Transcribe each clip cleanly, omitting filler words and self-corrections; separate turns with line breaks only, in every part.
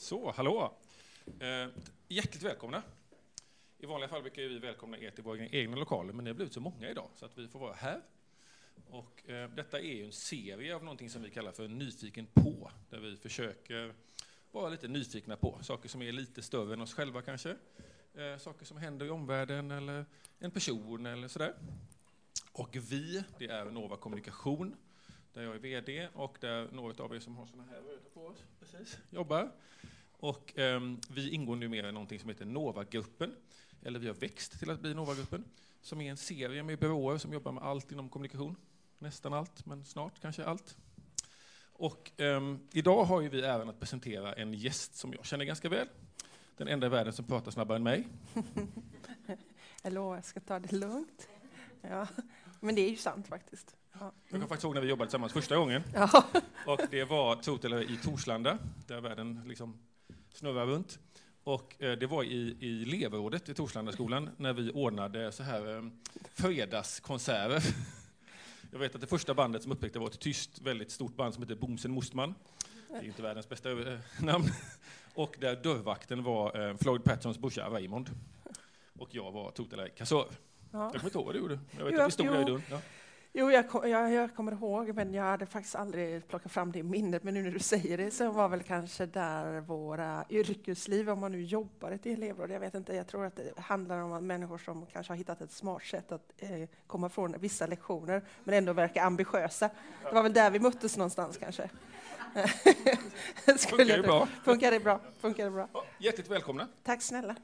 Så, hallå! Hjärtligt välkomna. I vanliga fall brukar vi välkomna er till våra egna lokaler, men det har blivit så många idag så att vi får vara här. Och detta är ju en serie av någonting som vi kallar för Nyfiken på, där vi försöker vara lite nyfikna på saker som är lite större än oss själva kanske. Saker som händer i omvärlden eller en person eller sådär. Och vi, det är Nova Kommunikation, där jag är vd och där några av er som har såna här röda på oss precis jobbar. Och vi ingår numera i någonting som heter Nova-gruppen, eller vi har växt till att bli Nova-gruppen, som är en serie med byråer som jobbar med allt inom kommunikation. Nästan allt, men snart kanske allt. Och idag har ju vi även att presentera en gäst som jag känner ganska väl. Den enda i världen som pratar snabbare än mig.
Hallå, jag ska ta det lugnt. Ja, men det är ju sant faktiskt. Ja.
Jag kommer faktiskt ihåg när vi jobbade tillsammans första gången.
Ja.
Och det var i Torslanda, där världen liksom snurrar runt. Och det var i elevrådet i Torslandaskolan när vi ordnade så här fredagskonserter. Jag vet att det första bandet som upptäckte var ett tyst, väldigt stort band som heter Bomsen Mostman. Det är inte världens bästa namn. Och där dörrvakten var Floyd Pattersons brorsa Raymond. Och jag var Totala Kassör. Ja. Jag kommer inte ihåg vad du gjorde. Jag vet att vi stod där i dörren. Ja.
Jo, jag kommer ihåg, men jag hade faktiskt aldrig plockat fram det i minnet. Men nu när du säger det så var väl kanske där våra yrkesliv, om man nu jobbar ett elevråd. Jag vet inte, jag tror att det handlar om människor som kanske har hittat ett smart sätt att komma från vissa lektioner, men ändå verkar ambitiösa. Det var väl där vi möttes någonstans kanske.
Funkar det bra?
Funkar det bra.
Hjärtligt välkomna.
Tack snälla.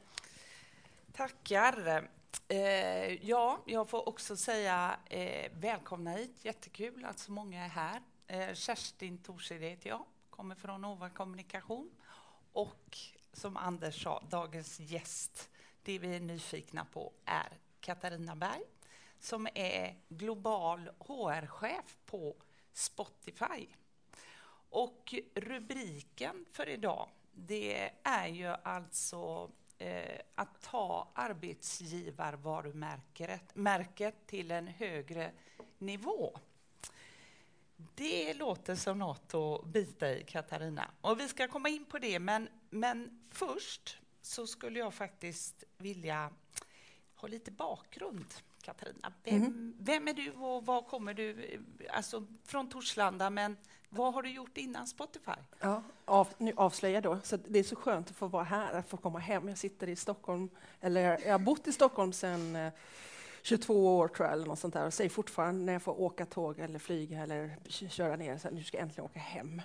Tackar. Ja, jag får också säga välkomna hit. Jättekul att så många är här. Kerstin Torshede heter jag, kommer från Nova Kommunikation. Och som Anders sa, dagens gäst, det vi är nyfikna på är Katarina Berg, som är global HR-chef på Spotify. Och rubriken för idag, det är ju alltså att ta arbetsgivarvarumärket till en högre nivå. Det låter som något att bita i, Katarina. Och vi ska komma in på det, men först så skulle jag faktiskt vilja ha lite bakgrund, Katarina. Vem är du och var kommer du? Alltså från Torslanda, men vad har du gjort innan Spotify?
Ja, nu avslöjar då. Så det är så skönt att få vara här, att få komma hem. Jag sitter i Stockholm, eller jag har bott i Stockholm sedan 22 år tror jag, eller något sånt där. Och säger fortfarande när jag får åka tåg eller flyga eller köra ner, så nu ska jag äntligen åka hem.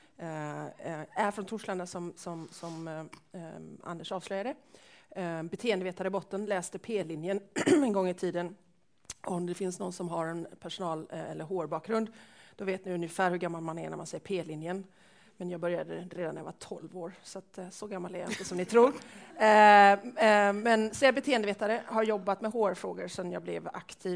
Är från Torslanda som Anders avslöjade. Beteendevetare i botten, läste P-linjen en gång i tiden. Om det finns någon som har en personal- eller HR-bakgrund, då vet ni ungefär hur gammal man är när man säger P-linjen. Men jag började redan när jag var 12 år, så gammal är jag inte som ni tror. Men så jag är beteendevetare, har jobbat med HR-frågor sedan jag blev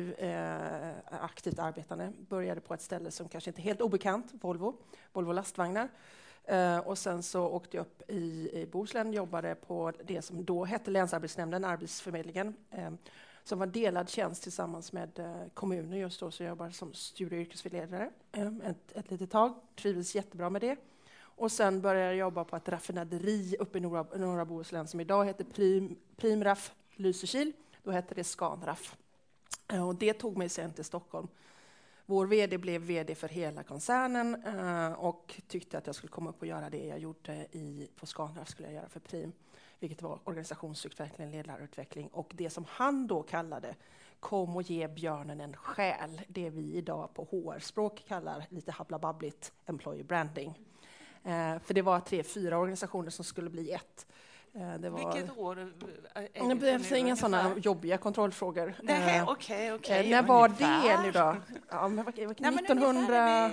aktivt arbetande. Började på ett ställe som kanske inte är helt obekant, Volvo lastvagnar. Och sen så åkte jag upp i Bohuslän, jobbade på det som då hette Länsarbetsnämnden, Arbetsförmedlingen. Som var delad tjänst tillsammans med kommunen just då, så jag jobbade som studie- och yrkesvägledare ett litet tag. Trivdes jättebra med det. Och sen började jag jobba på ett raffinaderi uppe i norra Bohuslän som idag heter Primraff Lysekil. Då hette det Scanraff. Och det tog mig sen till Stockholm. Vår vd blev vd för hela koncernen och tyckte att jag skulle komma upp och göra det jag gjorde på Scanraff skulle jag göra för Prim. Vilket var organisationsutveckling, ledarutveckling och det som han då kallade kom och ge björnen en själ. Det vi idag på HR-språk kallar lite hablababbligt employee branding. För det var 3-4 organisationer som skulle bli ett. Det var,
vilket år?
Det behövs inga sådana jobbiga kontrollfrågor.
Nej, okej.
När var det nu då? Ja, men 1900...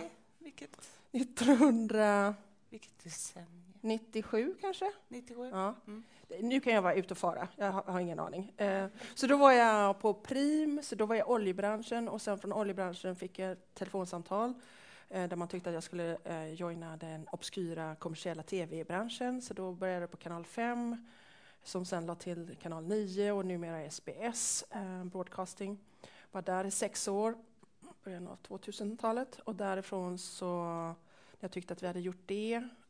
Vilket decennium?
97 kanske?
97?
Ja. Nu kan jag vara ute och fara, jag har ingen aning. Så då var jag på Prim, så då var jag i oljebranschen och sen från oljebranschen fick jag ett telefonsamtal där man tyckte att jag skulle joina den obskyra kommersiella tv-branschen. Så då började jag på kanal 5 som sen la till kanal 9 och numera SBS broadcasting. Var där i 6 år, början av 2000-talet och därifrån så jag tyckte att vi hade gjort det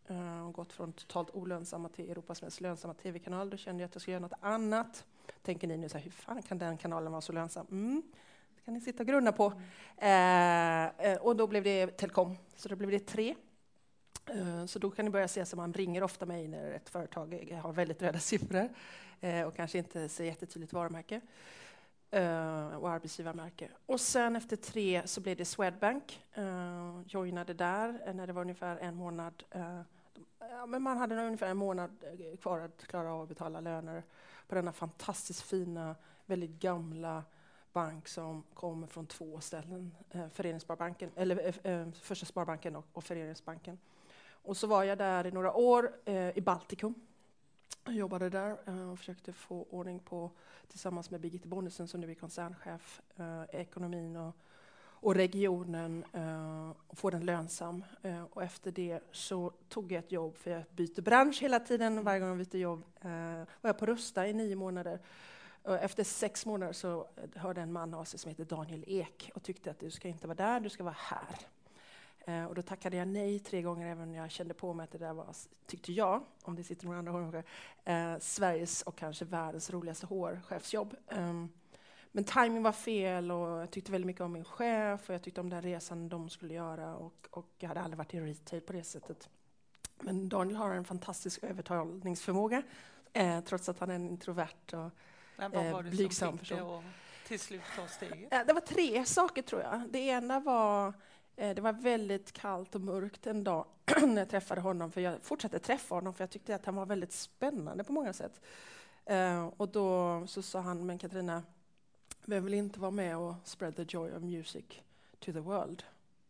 och gått från totalt olönsamma till Europas mest lönsamma tv-kanal. Då kände jag att jag skulle göra något annat. Tänker ni nu så här, hur fan kan den kanalen vara så lönsam? Det kan ni sitta och grunna på. Och då blev det Telkom, så då blev det 3. Så då kan ni börja se att man ringer ofta mig när ett företag har väldigt röda siffror och kanske inte ser jättetydligt varumärke och arbetsgivarmärke. Och sen efter 3 så blev det Swedbank. Joinade där när det var ungefär en månad. Men man hade ungefär en månad kvar att klara av att betala löner på denna fantastiskt fina, väldigt gamla bank som kommer från 2 ställen. Föreningssparbanken, eller Första Sparbanken och Föreningsbanken. Och så var jag där i några år i Baltikum. Jag jobbade där och försökte få ordning på, tillsammans med Birgitte Bonnesen som nu är koncernchef, ekonomin och regionen och få den lönsam. Och efter det så tog jag ett jobb, för jag byter bransch hela tiden. Varje gång jag byter jobb var jag på Rusta i 9 månader. Och efter 6 månader så hörde en man av sig som heter Daniel Ek och tyckte att du ska inte vara där, du ska vara här. Och då tackade jag nej 3 gånger, även när jag kände på mig att det där var, tyckte jag, om det sitter några andra hårchef, Sveriges och kanske världens roligaste hårchefsjobb. Men timing var fel och jag tyckte väldigt mycket om min chef och jag tyckte om den resan de skulle göra och jag hade aldrig varit i retail på det sättet. Men Daniel har en fantastisk övertalningsförmåga trots att han är en introvert och blygsam person.
Till slut ta steget?
Det var 3 saker tror jag. Det ena var det var väldigt kallt och mörkt en dag när jag träffade honom, för jag fortsatte träffa honom för jag tyckte att han var väldigt spännande på många sätt. Och då så sa han, men Katarina, vem vill inte vara med och spread the joy of music to the world?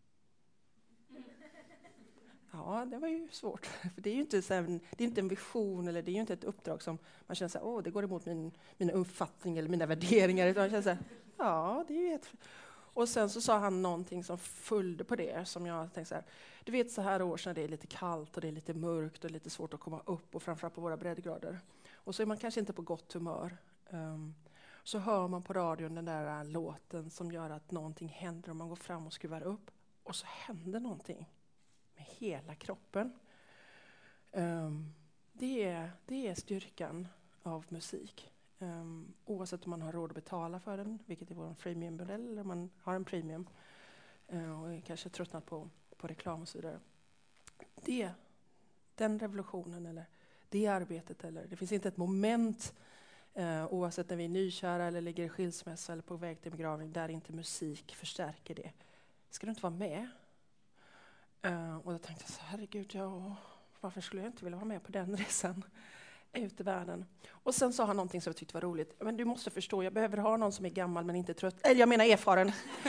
Ja, det var ju svårt. För det är ju inte, så här, det är inte en vision eller det är ju inte ett uppdrag som man känner så här, det går emot mina uppfattningar eller mina värderingar. Utan man känner så här, ja, det är ju ett... Och sen så sa han någonting som följde på det, som jag tänkte så här, du vet så här års när det är lite kallt och det är lite mörkt och lite svårt att komma upp och framförallt på våra breddgrader. Och så är man kanske inte på gott humör. Så hör man på radion den där låten som gör att någonting händer och man går fram och skruvar upp. Och så händer någonting med hela kroppen. Det är styrkan av musik. Oavsett om man har råd att betala för den, vilket är vår freemium-modell, eller man har en premium och är kanske tröttnat på reklam och så vidare. Den revolutionen eller det arbetet, eller det finns inte ett moment oavsett när vi är nykära eller ligger i skilsmässa eller på väg till begravning där inte musik förstärker det. Ska du inte vara med? Och då tänkte jag så, herregud, varför skulle jag inte vilja vara med på den resan ut i världen? Och sen sa han någonting som jag tyckte var roligt. Men du måste förstå, jag behöver ha någon som är gammal men inte trött. Eller jag menar erfaren.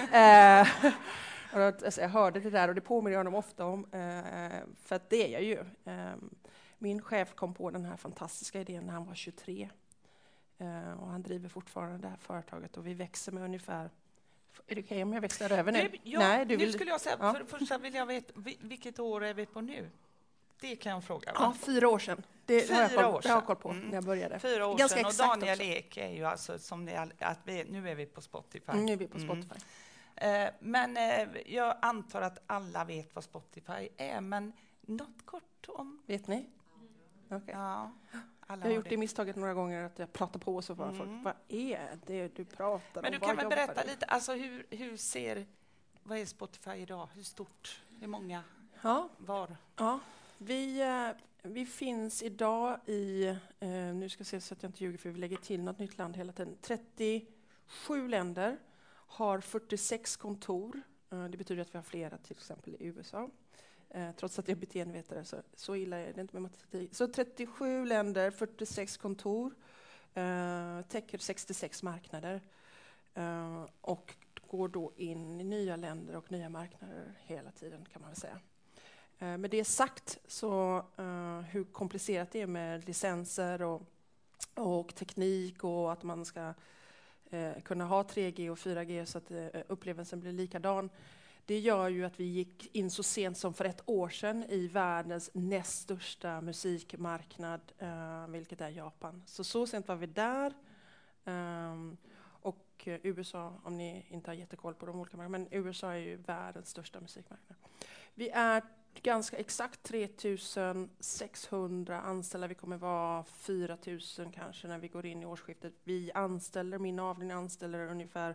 Jag hörde det där och det påminner jag honom ofta om. För att det är jag ju. Min chef kom på den här fantastiska idén när han var 23. Och han driver fortfarande det här företaget och vi växer med ungefär... Är det okej om jag växlar över nu?
Nej, nu skulle jag säga, för det första vill jag veta, vilket år är vi på nu? Det kan jag fråga.
Ja, 4 år sedan. Det har jag koll på när jag började.
4 år
Ganska
sedan, och Daniel
också.
Ek är ju alltså, som ni, nu är vi på Spotify.
Nu är vi på Spotify.
Men jag antar att alla vet vad Spotify är, men något kort om...
Vet ni? Okay.
Ja.
Jag har gjort det misstaget några gånger att jag pratar på och så bara folk, vad är det du pratar om?
Men du kan väl berätta lite, alltså vad är Spotify idag? Hur stort? Hur många?
Ja.
Var?
Ja. Vi finns idag i, nu ska jag se så att jag inte ljuger för vi lägger till något nytt land hela tiden, 37 länder, har 46 kontor. Det betyder att vi har flera till exempel i USA. Trots att jag är beteendevetare så illa är det inte med matematik. Så 37 länder, 46 kontor, täcker 66 marknader och går då in i nya länder och nya marknader hela tiden kan man väl säga. Med det sagt så hur komplicerat det är med licenser och teknik och att man ska kunna ha 3G och 4G så att upplevelsen blir likadan. Det gör ju att vi gick in så sent som för 1 år sedan i världens näst största musikmarknad, vilket är Japan. Så sent var vi där. Och USA, om ni inte har jättekoll på de olika marknaderna, men USA är ju världens största musikmarknad. Vi är ganska exakt 3600 anställda. Vi kommer vara 4000 kanske när vi går in i årsskiftet. Min avdelning anställer ungefär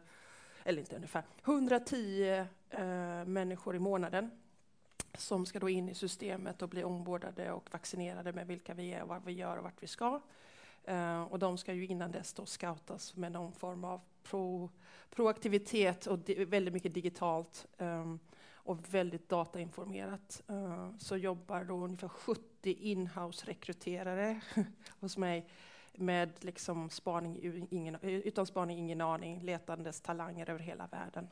110 människor i månaden som ska då in i systemet och bli ombordade och vaccinerade med vilka vi är, vad vi gör och vart vi ska. Och de ska ju innan dess då scoutas med någon form av proaktivitet och väldigt mycket digitalt och väldigt datainformerat. Så jobbar då ungefär 70 inhouse-rekryterare hos mig med liksom utan spaning ingen aning, letandes talanger över hela världen.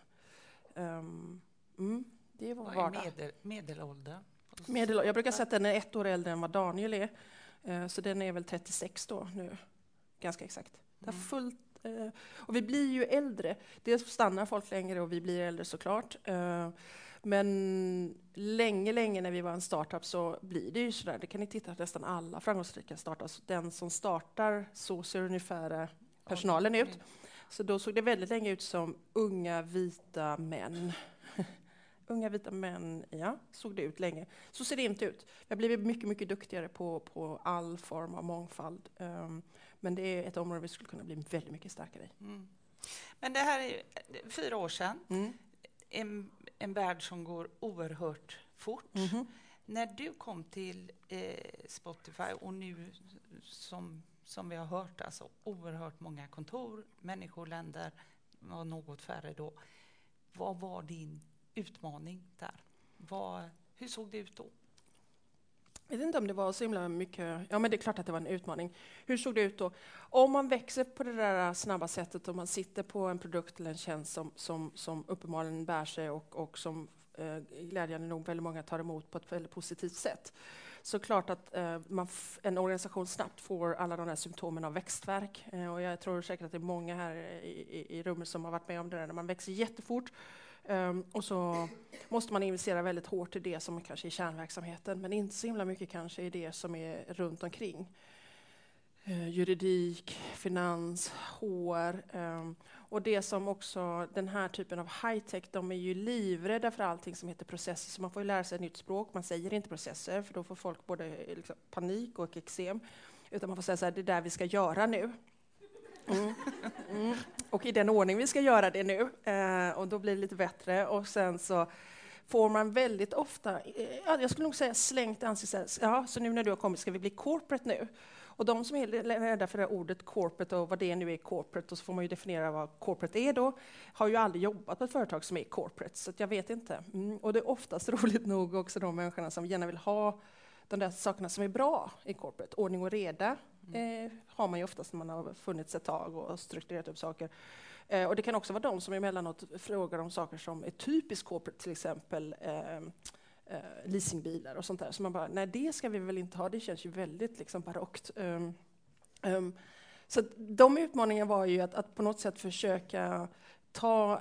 Det är vår vardag.
Medelålder?
Jag brukar säga att den är 1 år äldre än vad Daniel är. Så den är väl 36 då nu, ganska exakt. Det är fullt, och vi blir ju äldre. Dels stannar folk längre och vi blir äldre såklart. Men länge när vi var en startup så blir det ju sådär. Det kan ni titta på nästan alla framgångsrika startups. Den som startar, så ser ungefär personalen ut. Så då såg det väldigt länge ut som unga vita män. Unga vita män, ja, såg det ut länge. Så ser det inte ut. Jag har blivit mycket duktigare på all form av mångfald. Men det är ett område vi skulle kunna bli väldigt mycket starkare i.
Men det här är 4 år sedan. En värld som går oerhört fort. När du kom till Spotify och nu som vi har hört, alltså oerhört många kontor, människor, länder, var något färre då. Vad var din utmaning där? Hur såg det ut då?
Jag vet inte om det var så himla mycket. Ja, men det är klart att det var en utmaning. Hur såg det ut då? Om man växer på det där snabba sättet och man sitter på en produkt eller en tjänst som uppenbarligen bär sig och som glädjande nog väldigt många tar emot på ett väldigt positivt sätt. Så klart att en organisation snabbt får alla de här symptomen av växtvärk. Och jag tror säkert att det är många här i rummet som har varit med om det där när man växer jättefort. Och så måste man investera väldigt hårt i det som kanske är kärnverksamheten, men inte så himla mycket kanske i det som är runt omkring. Juridik, finans, HR. Och det som också, den här typen av high-tech, de är ju livrädda för allting som heter processer. Så man får ju lära sig ett nytt språk. Man säger inte processer, för då får folk både liksom panik och eksem. Utan man får säga så här, det är där vi ska göra nu. Och i den ordning vi ska göra det nu. Och då blir det lite bättre. Och sen så får man väldigt ofta, jag skulle nog säga slängt ansiktet, ja, så nu när du har kommit ska vi bli corporate nu. Och de som är rädda för det ordet corporate och vad det nu är corporate, och så får man ju definiera vad corporate är då, har ju aldrig jobbat på ett företag som är corporate, så att jag vet inte. Och det är oftast roligt nog också de människorna som gärna vill ha de där sakerna som är bra i corporate. Ordning och reda har man ju oftast när man har funnits ett tag och strukturerat upp saker. Och det kan också vara de som emellanåt frågar om saker som är typiskt corporate, till exempel leasingbilar och sånt där. Så man bara, nej, det ska vi väl inte ha, det känns ju väldigt liksom barockt. Så de utmaningarna var ju att på något sätt försöka ta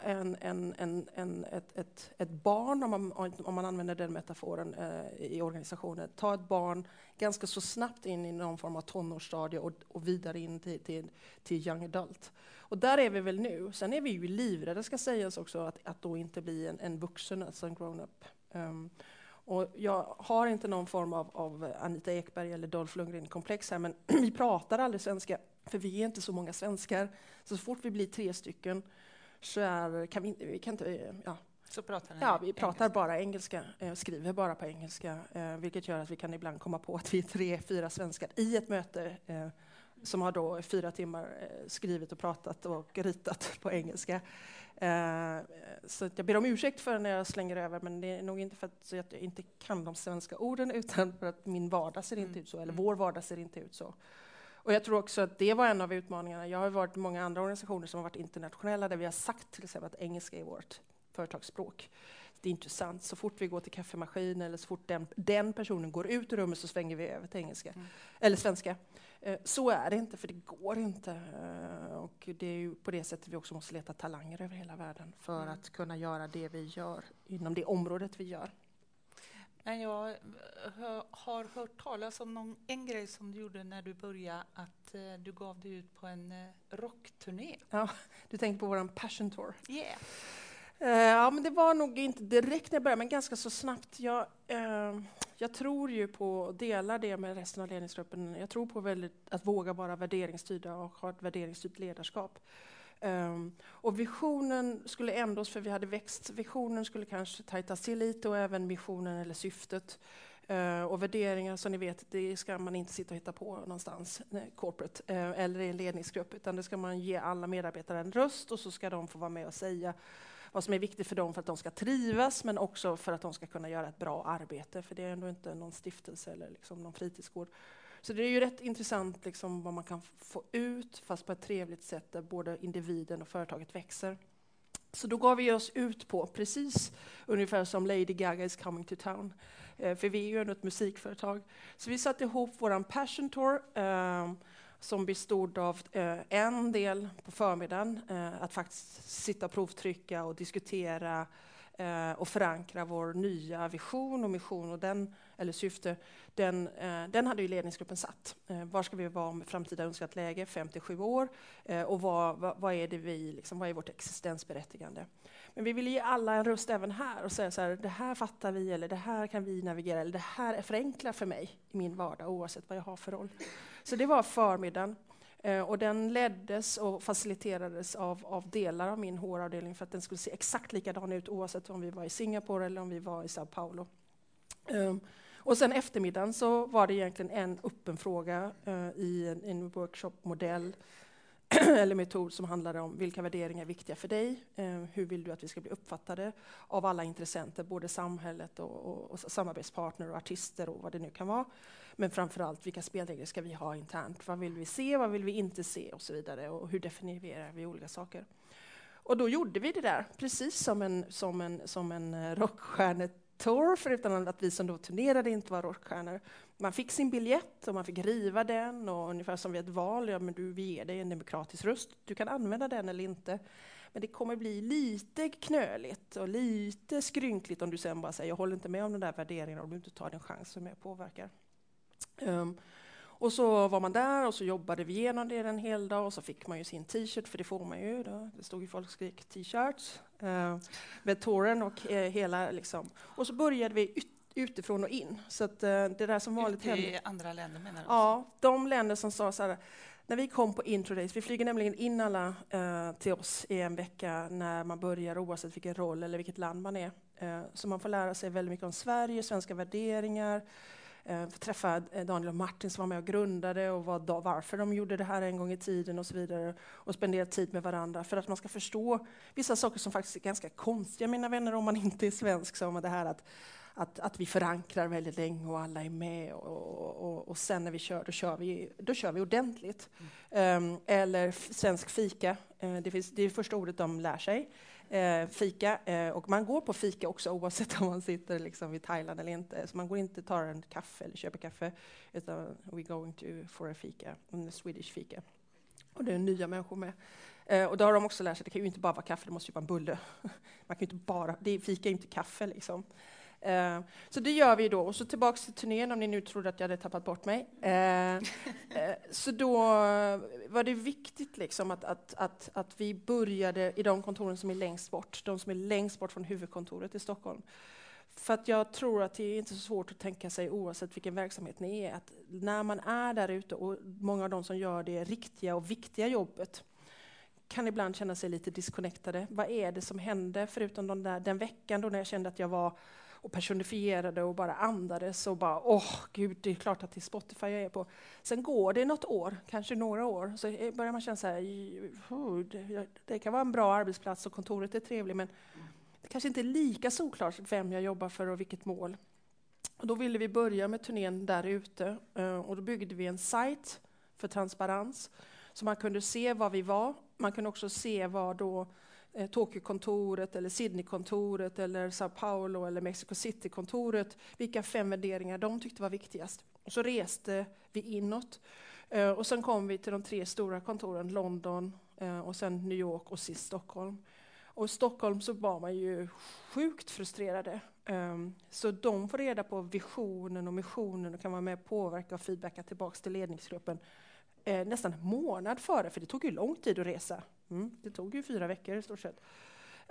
ett barn, om man använder den metaforen i organisationen, ta ett barn ganska så snabbt in i någon form av tonårsstadie och vidare in till young adult. Och där är vi väl nu. Sen är vi ju livrädda, ska sägas också, att då inte bli en vuxen, alltså en grown-up. Och jag har inte någon form av Anita Ekberg eller Dolph Lundgren-komplex här, men vi pratar aldrig svenska, för vi är inte så många svenskar. Så fort vi blir 3 stycken så vi pratar bara engelska, skriver bara på engelska, vilket gör att vi kan ibland komma på att vi är 3-4 svenskar i ett möte som har då 4 timmar skrivit och pratat och ritat på engelska. Så jag ber om ursäkt för när jag slänger över, men det är nog inte för att jag inte kan de svenska orden, utan för att min vardag ser inte ut så, eller vår vardag ser inte ut så. Och jag tror också att det var en av utmaningarna. Jag har varit i många andra organisationer som har varit internationella, där vi har sagt till exempel att engelska är vårt företagsspråk. Det är intressant. Så fort vi går till kaffemaskin eller så fort den personen går ut ur rummet så svänger vi över till engelska. Eller svenska. Så är det inte, för det går inte. Och det är ju på det sättet vi också måste leta talanger över hela världen för att kunna göra det vi gör inom det området vi gör.
Men jag har hört talas om en grej som du gjorde när du började, att du gav dig ut på en rockturné.
Ja, du tänker på våran Passion Tour.
Yeah.
Ja, men det var nog inte direkt när jag började, men ganska så snabbt. Jag tror ju på, delar det med resten av ledningsgruppen, jag tror på att våga vara värderingsstyrda och ha ett värderingsstyrt ledarskap. Och visionen skulle ändras, för vi hade växt. Visionen skulle kanske tajtas till lite, och även missionen eller syftet. Och värderingar, som ni vet, det ska man inte sitta och hitta på någonstans, corporate eller i en ledningsgrupp, utan det ska man ge alla medarbetare en röst, och så ska de få vara med och säga vad som är viktigt för dem för att de ska trivas, men också för att de ska kunna göra ett bra arbete, för det är ändå inte någon stiftelse eller liksom någon fritidsgård. Så det är ju rätt intressant liksom vad man kan få ut, fast på ett trevligt sätt där både individen och företaget växer. Så då gav vi oss ut på precis ungefär som Lady Gaga is coming to town. För vi är ju ändå ett musikföretag. Så vi satte ihop våran Passion Tour som bestod av en del på förmiddagen, att faktiskt sitta och provtrycka och diskutera och förankra vår nya vision och mission, och eller syfte, den hade ju ledningsgruppen satt. Var ska vi vara med framtida önskat läge, 57 år, och vad är det vad är vårt existensberättigande? Men vi ville ge alla en röst även här och säga så här: det här fattar vi, eller det här kan vi navigera, eller det här är förenklat för mig i min vardag, oavsett vad jag har för roll. Så det var förmiddagen. Och den leddes och faciliterades av delar av min HR-avdelning, för att den skulle se exakt likadan ut oavsett om vi var i Singapore eller om vi var i Sao Paulo. Och sen eftermiddagen så var det egentligen en öppen fråga i en workshopmodell eller metod som handlade om vilka värderingar är viktiga för dig. Hur vill du att vi ska bli uppfattade av alla intressenter, både samhället och samarbetspartner och artister och vad det nu kan vara. Men framförallt, vilka spelregler ska vi ha internt? Vad vill vi se, vad vill vi inte se och så vidare. Och hur definierar vi olika saker? Och då gjorde vi det där, precis som en rockstjärnetour, förutom att vi som då turnerade inte var rockstjärnor. Man fick sin biljett och man fick riva den, och ungefär som vid ett val, ja, men vi ger dig en demokratisk röst. Du kan använda den eller inte. Men det kommer bli lite knöligt och lite skrynkligt om du sen bara säger jag håller inte med om den där värderingen, om du inte tar den chans som jag påverkar. Och så var man där och så jobbade vi igenom det en hel dag, och så fick man ju sin t-shirt, för det får man ju då. Det stod ju folkskrik t-shirts med touren och hela liksom. Och så började vi utifrån och in. Så att det där som vanligt hände
i andra länder, menar du?
Ja, de länder som sa så här, när vi kom på Intro Days, vi flyger nämligen in alla till oss i en vecka när man börjar, oavsett vilken roll eller vilket land man är. Så man får lära sig väldigt mycket om Sverige, svenska värderingar. Träffa Daniel och Martin som var med och grundade, och varför de gjorde det här en gång i tiden och så vidare, och spendera tid med varandra för att man ska förstå vissa saker som faktiskt är ganska konstiga, mina vänner, om man inte är svensk, som det här att vi förankrar väldigt länge och alla är med, och sen när vi kör, då kör vi ordentligt. Eller svensk fika, det är första ordet de lär sig. Fika, och man går på fika också oavsett om man sitter liksom i Thailand eller inte. Så man går inte tar en kaffe eller köper kaffe, utan we're going to for a fika, en Swedish fika. Och det är nya människor med. Och då har de också lärt sig, det kan ju inte bara vara kaffe, det måste ju vara en bulle. Man kan ju inte bara, fika är inte kaffe liksom. Så det gör vi då, och så tillbaks till turnén, om ni nu trodde att jag hade tappat bort mig. Så då var det viktigt liksom att vi började i de kontoren som är längst bort, de som är längst bort från huvudkontoret i Stockholm. För att jag tror att det är inte så svårt att tänka sig, oavsett vilken verksamhet ni är, att när man är där ute, och många av de som gör det riktiga och viktiga jobbet kan ibland känna sig lite disconnectade. Vad är det som hände, förutom den veckan då när jag kände att jag var och personifierade och bara andades och bara, gud, det är klart att det är Spotify jag är på. Sen går det något år, kanske några år, så börjar man känna så här, det kan vara en bra arbetsplats och kontoret är trevligt, men det kanske inte är lika såklart vem jag jobbar för och vilket mål. Och då ville vi börja med turnén där ute, och då byggde vi en sajt för transparens, så man kunde se vad vi var. Man kunde också se vad då Tokyo-kontoret eller Sydney-kontoret eller Sao Paulo eller Mexico City-kontoret, vilka 5 värderingar de tyckte var viktigast. Och så reste vi inåt, och sen kom vi till de 3 stora kontoren, London och sen New York och sist Stockholm. Och i Stockholm så var man ju sjukt frustrerade. Så de får reda på visionen och missionen och kan vara med och påverka och feedbacka tillbaka till ledningsgruppen nästan en månad före, för det tog ju lång tid att resa. Det tog ju 4 veckor i stort sett.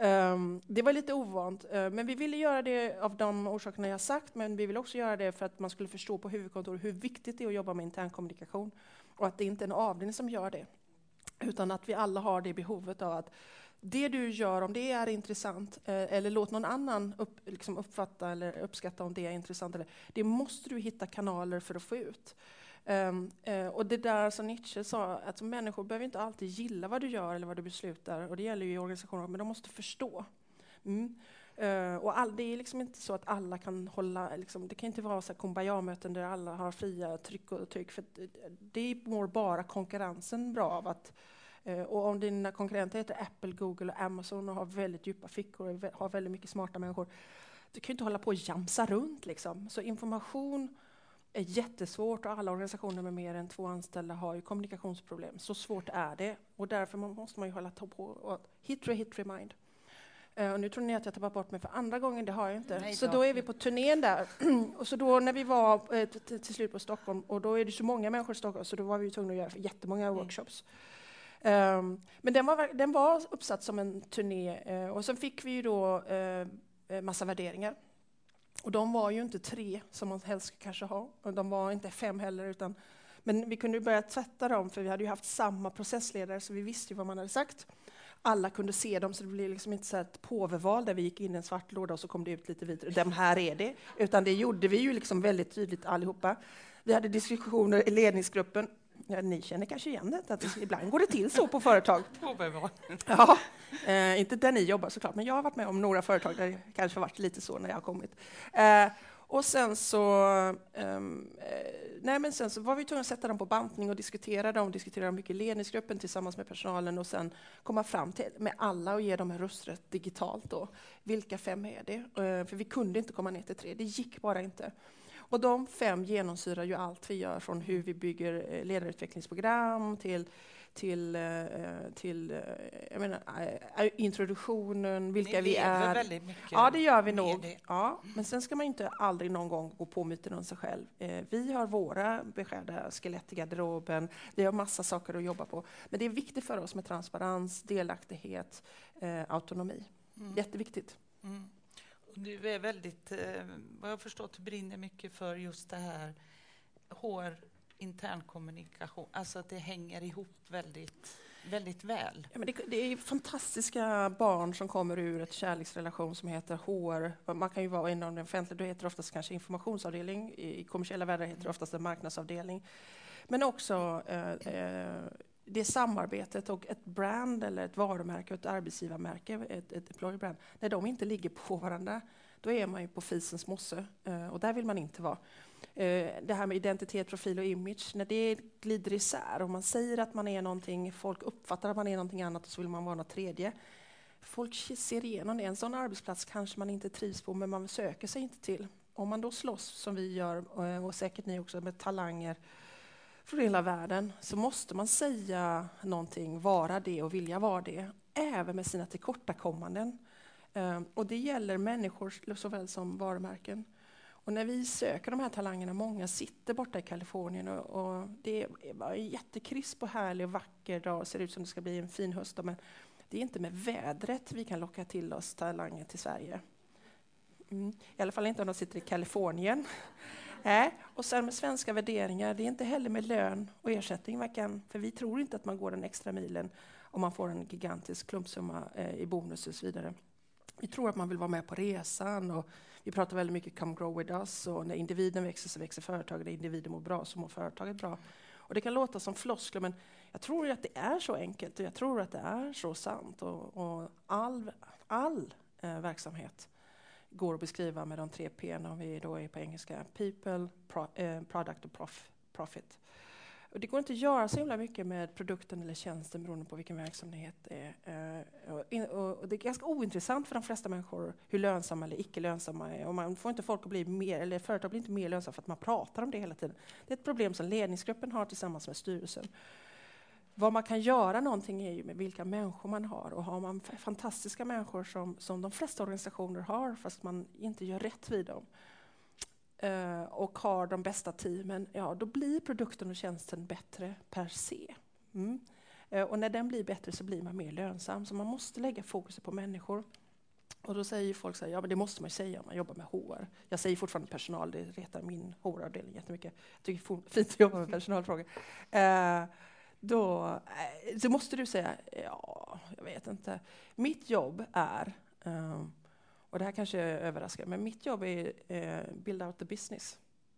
Det var lite ovant, men vi ville göra det av de orsakerna jag sagt, men vi vill också göra det för att man skulle förstå på huvudkontoret hur viktigt det är att jobba med internkommunikation och att det inte är en avdelning som gör det, utan att vi alla har det behovet av att det du gör, om det är intressant, eller låt någon annan uppfatta eller uppskatta om det är intressant, eller, det måste du hitta kanaler för att få ut. Och det där som Nietzsche sa, att människor behöver inte alltid gilla vad du gör eller vad du beslutar, och det gäller ju i organisationer, men de måste förstå. Och det är liksom inte så att alla kan hålla, det kan inte vara så här kumbaya-möten där alla har fria tryck och tryck, för det mår bara konkurrensen bra av att. Och om dina konkurrenter heter Apple, Google och Amazon och har väldigt djupa fickor och har väldigt mycket smarta människor, du kan ju inte hålla på och jamsa runt liksom. Så information är jättesvårt, och alla organisationer med mer än 2 anställda har ju kommunikationsproblem. Så svårt är det, och därför måste man ju hålla på och hit remind. Och nu tror ni att jag tappar bort mig för andra gången, det har jag inte. Nej, så då är vi på turnén där. Och så då när vi var till slut på Stockholm, och då är det så många människor i Stockholm, så då var vi tvungna att göra jättemånga workshops. Men den var uppsatt som en turné, och sen fick vi ju då massa värderingar. Och de var ju inte 3 som man helst kanske har, och de var inte 5 heller, men vi kunde börja tvätta dem, för vi hade ju haft samma processledare, så vi visste ju vad man hade sagt. Alla kunde se dem, så det blev liksom inte så ett påveval där vi gick in i en svart låda och så kom det ut lite vit. De här är det, utan det gjorde vi ju liksom väldigt tydligt allihopa. Vi hade diskussioner i ledningsgruppen. Ja, ni känner kanske igen det, att ibland går det till så på företag. Ja, inte där ni jobbar såklart, men jag har varit med om några företag där det kanske har varit lite så när jag har kommit. Och sen så, sen så var vi tvungna att sätta dem på bantning och diskutera mycket i ledningsgruppen tillsammans med personalen, och sen komma fram till med alla och ge dem en rösträtt digitalt då. Vilka 5 är det? För vi kunde inte komma ner till 3, det gick bara inte. Och de 5 genomsyrar ju allt vi gör, från hur vi bygger ledarutvecklingsprogram till introduktionen, vilka vi är.
Väldigt mycket.
Ja, det gör vi nog. Ja, men sen ska man inte aldrig någon gång gå på myten om sig själv. Vi har våra beskärda skelett i garderoben, vi har massa saker att jobba på. Men det är viktigt för oss med transparens, delaktighet, autonomi. Jätteviktigt.
Du är väldigt, vad jag förstått, brinner mycket för just det här HR, internkommunikation, alltså att det hänger ihop väldigt, väldigt väl.
Ja, men det är fantastiska barn som kommer ur ett kärleksrelation som heter HR. Man kan ju vara inom den offentliga, då heter det oftast kanske informationsavdelning, i kommersiella världar heter det oftast en marknadsavdelning. Men också det samarbetet och ett brand eller ett varumärke, ett arbetsgivarmärke, ett employer brand, när de inte ligger på varandra, då är man ju på fisens mosse, och där vill man inte vara. Det här med identitet, profil och image, när det glider isär och man säger att man är någonting, folk uppfattar att man är någonting annat och så vill man vara något tredje. Folk ser igenom det. En sån arbetsplats kanske man inte trivs på, men man söker sig inte till. Om man då slåss som vi gör, och säkert ni också, med talanger från hela världen, så måste man säga någonting, vara det och vilja vara det, även med sina tillkortakommanden. Och det gäller människor såväl som varumärken. Och när vi söker de här talangerna, många sitter borta i Kalifornien, och det är bara en jättekrisp och härlig och vacker dag, ser ut som det ska bli en fin höst, men det är inte med vädret vi kan locka till oss talanger till Sverige. I alla fall inte om de sitter i Kalifornien. Och sen med svenska värderingar, det är inte heller med lön och ersättning, för vi tror inte att man går den extra milen om man får en gigantisk klumpsumma i bonus och så vidare. Vi tror att man vill vara med på resan, och vi pratar väldigt mycket come grow with us, och när individen växer så växer företaget, när individen mår bra så mår företaget bra. Och det kan låta som floskler, men jag tror att det är så enkelt, och jag tror att det är så sant, och all verksamhet går att beskriva med de 3 P:n, om vi då är på engelska: people, product och profit. Och det går inte att göra så himla mycket med produkten eller tjänsten beroende på vilken verksamhet det är. Och det är ganska ointressant för de flesta människor hur lönsamma eller icke lönsamma är. Och man får inte folk att bli mer, eller företag blir inte mer lönsamma för att man pratar om det hela tiden. Det är ett problem som ledningsgruppen har tillsammans med styrelsen. Vad man kan göra någonting är ju med vilka människor man har. Och har man fantastiska människor som de flesta organisationer har, fast man inte gör rätt vid dem, och har de bästa teamen, ja, då blir produkten och tjänsten bättre per se. Och när den blir bättre så blir man mer lönsam. Så man måste lägga fokus på människor. Och då säger folk så här, ja men det måste man ju säga om man jobbar med HR. Jag säger fortfarande personal, det retar min HR-avdelning jättemycket. Jag tycker det är fint att jobba med personalfrågor. Då måste du säga, ja, jag vet inte. Mitt jobb är, och det här kanske överraskar, men mitt jobb är build out the business.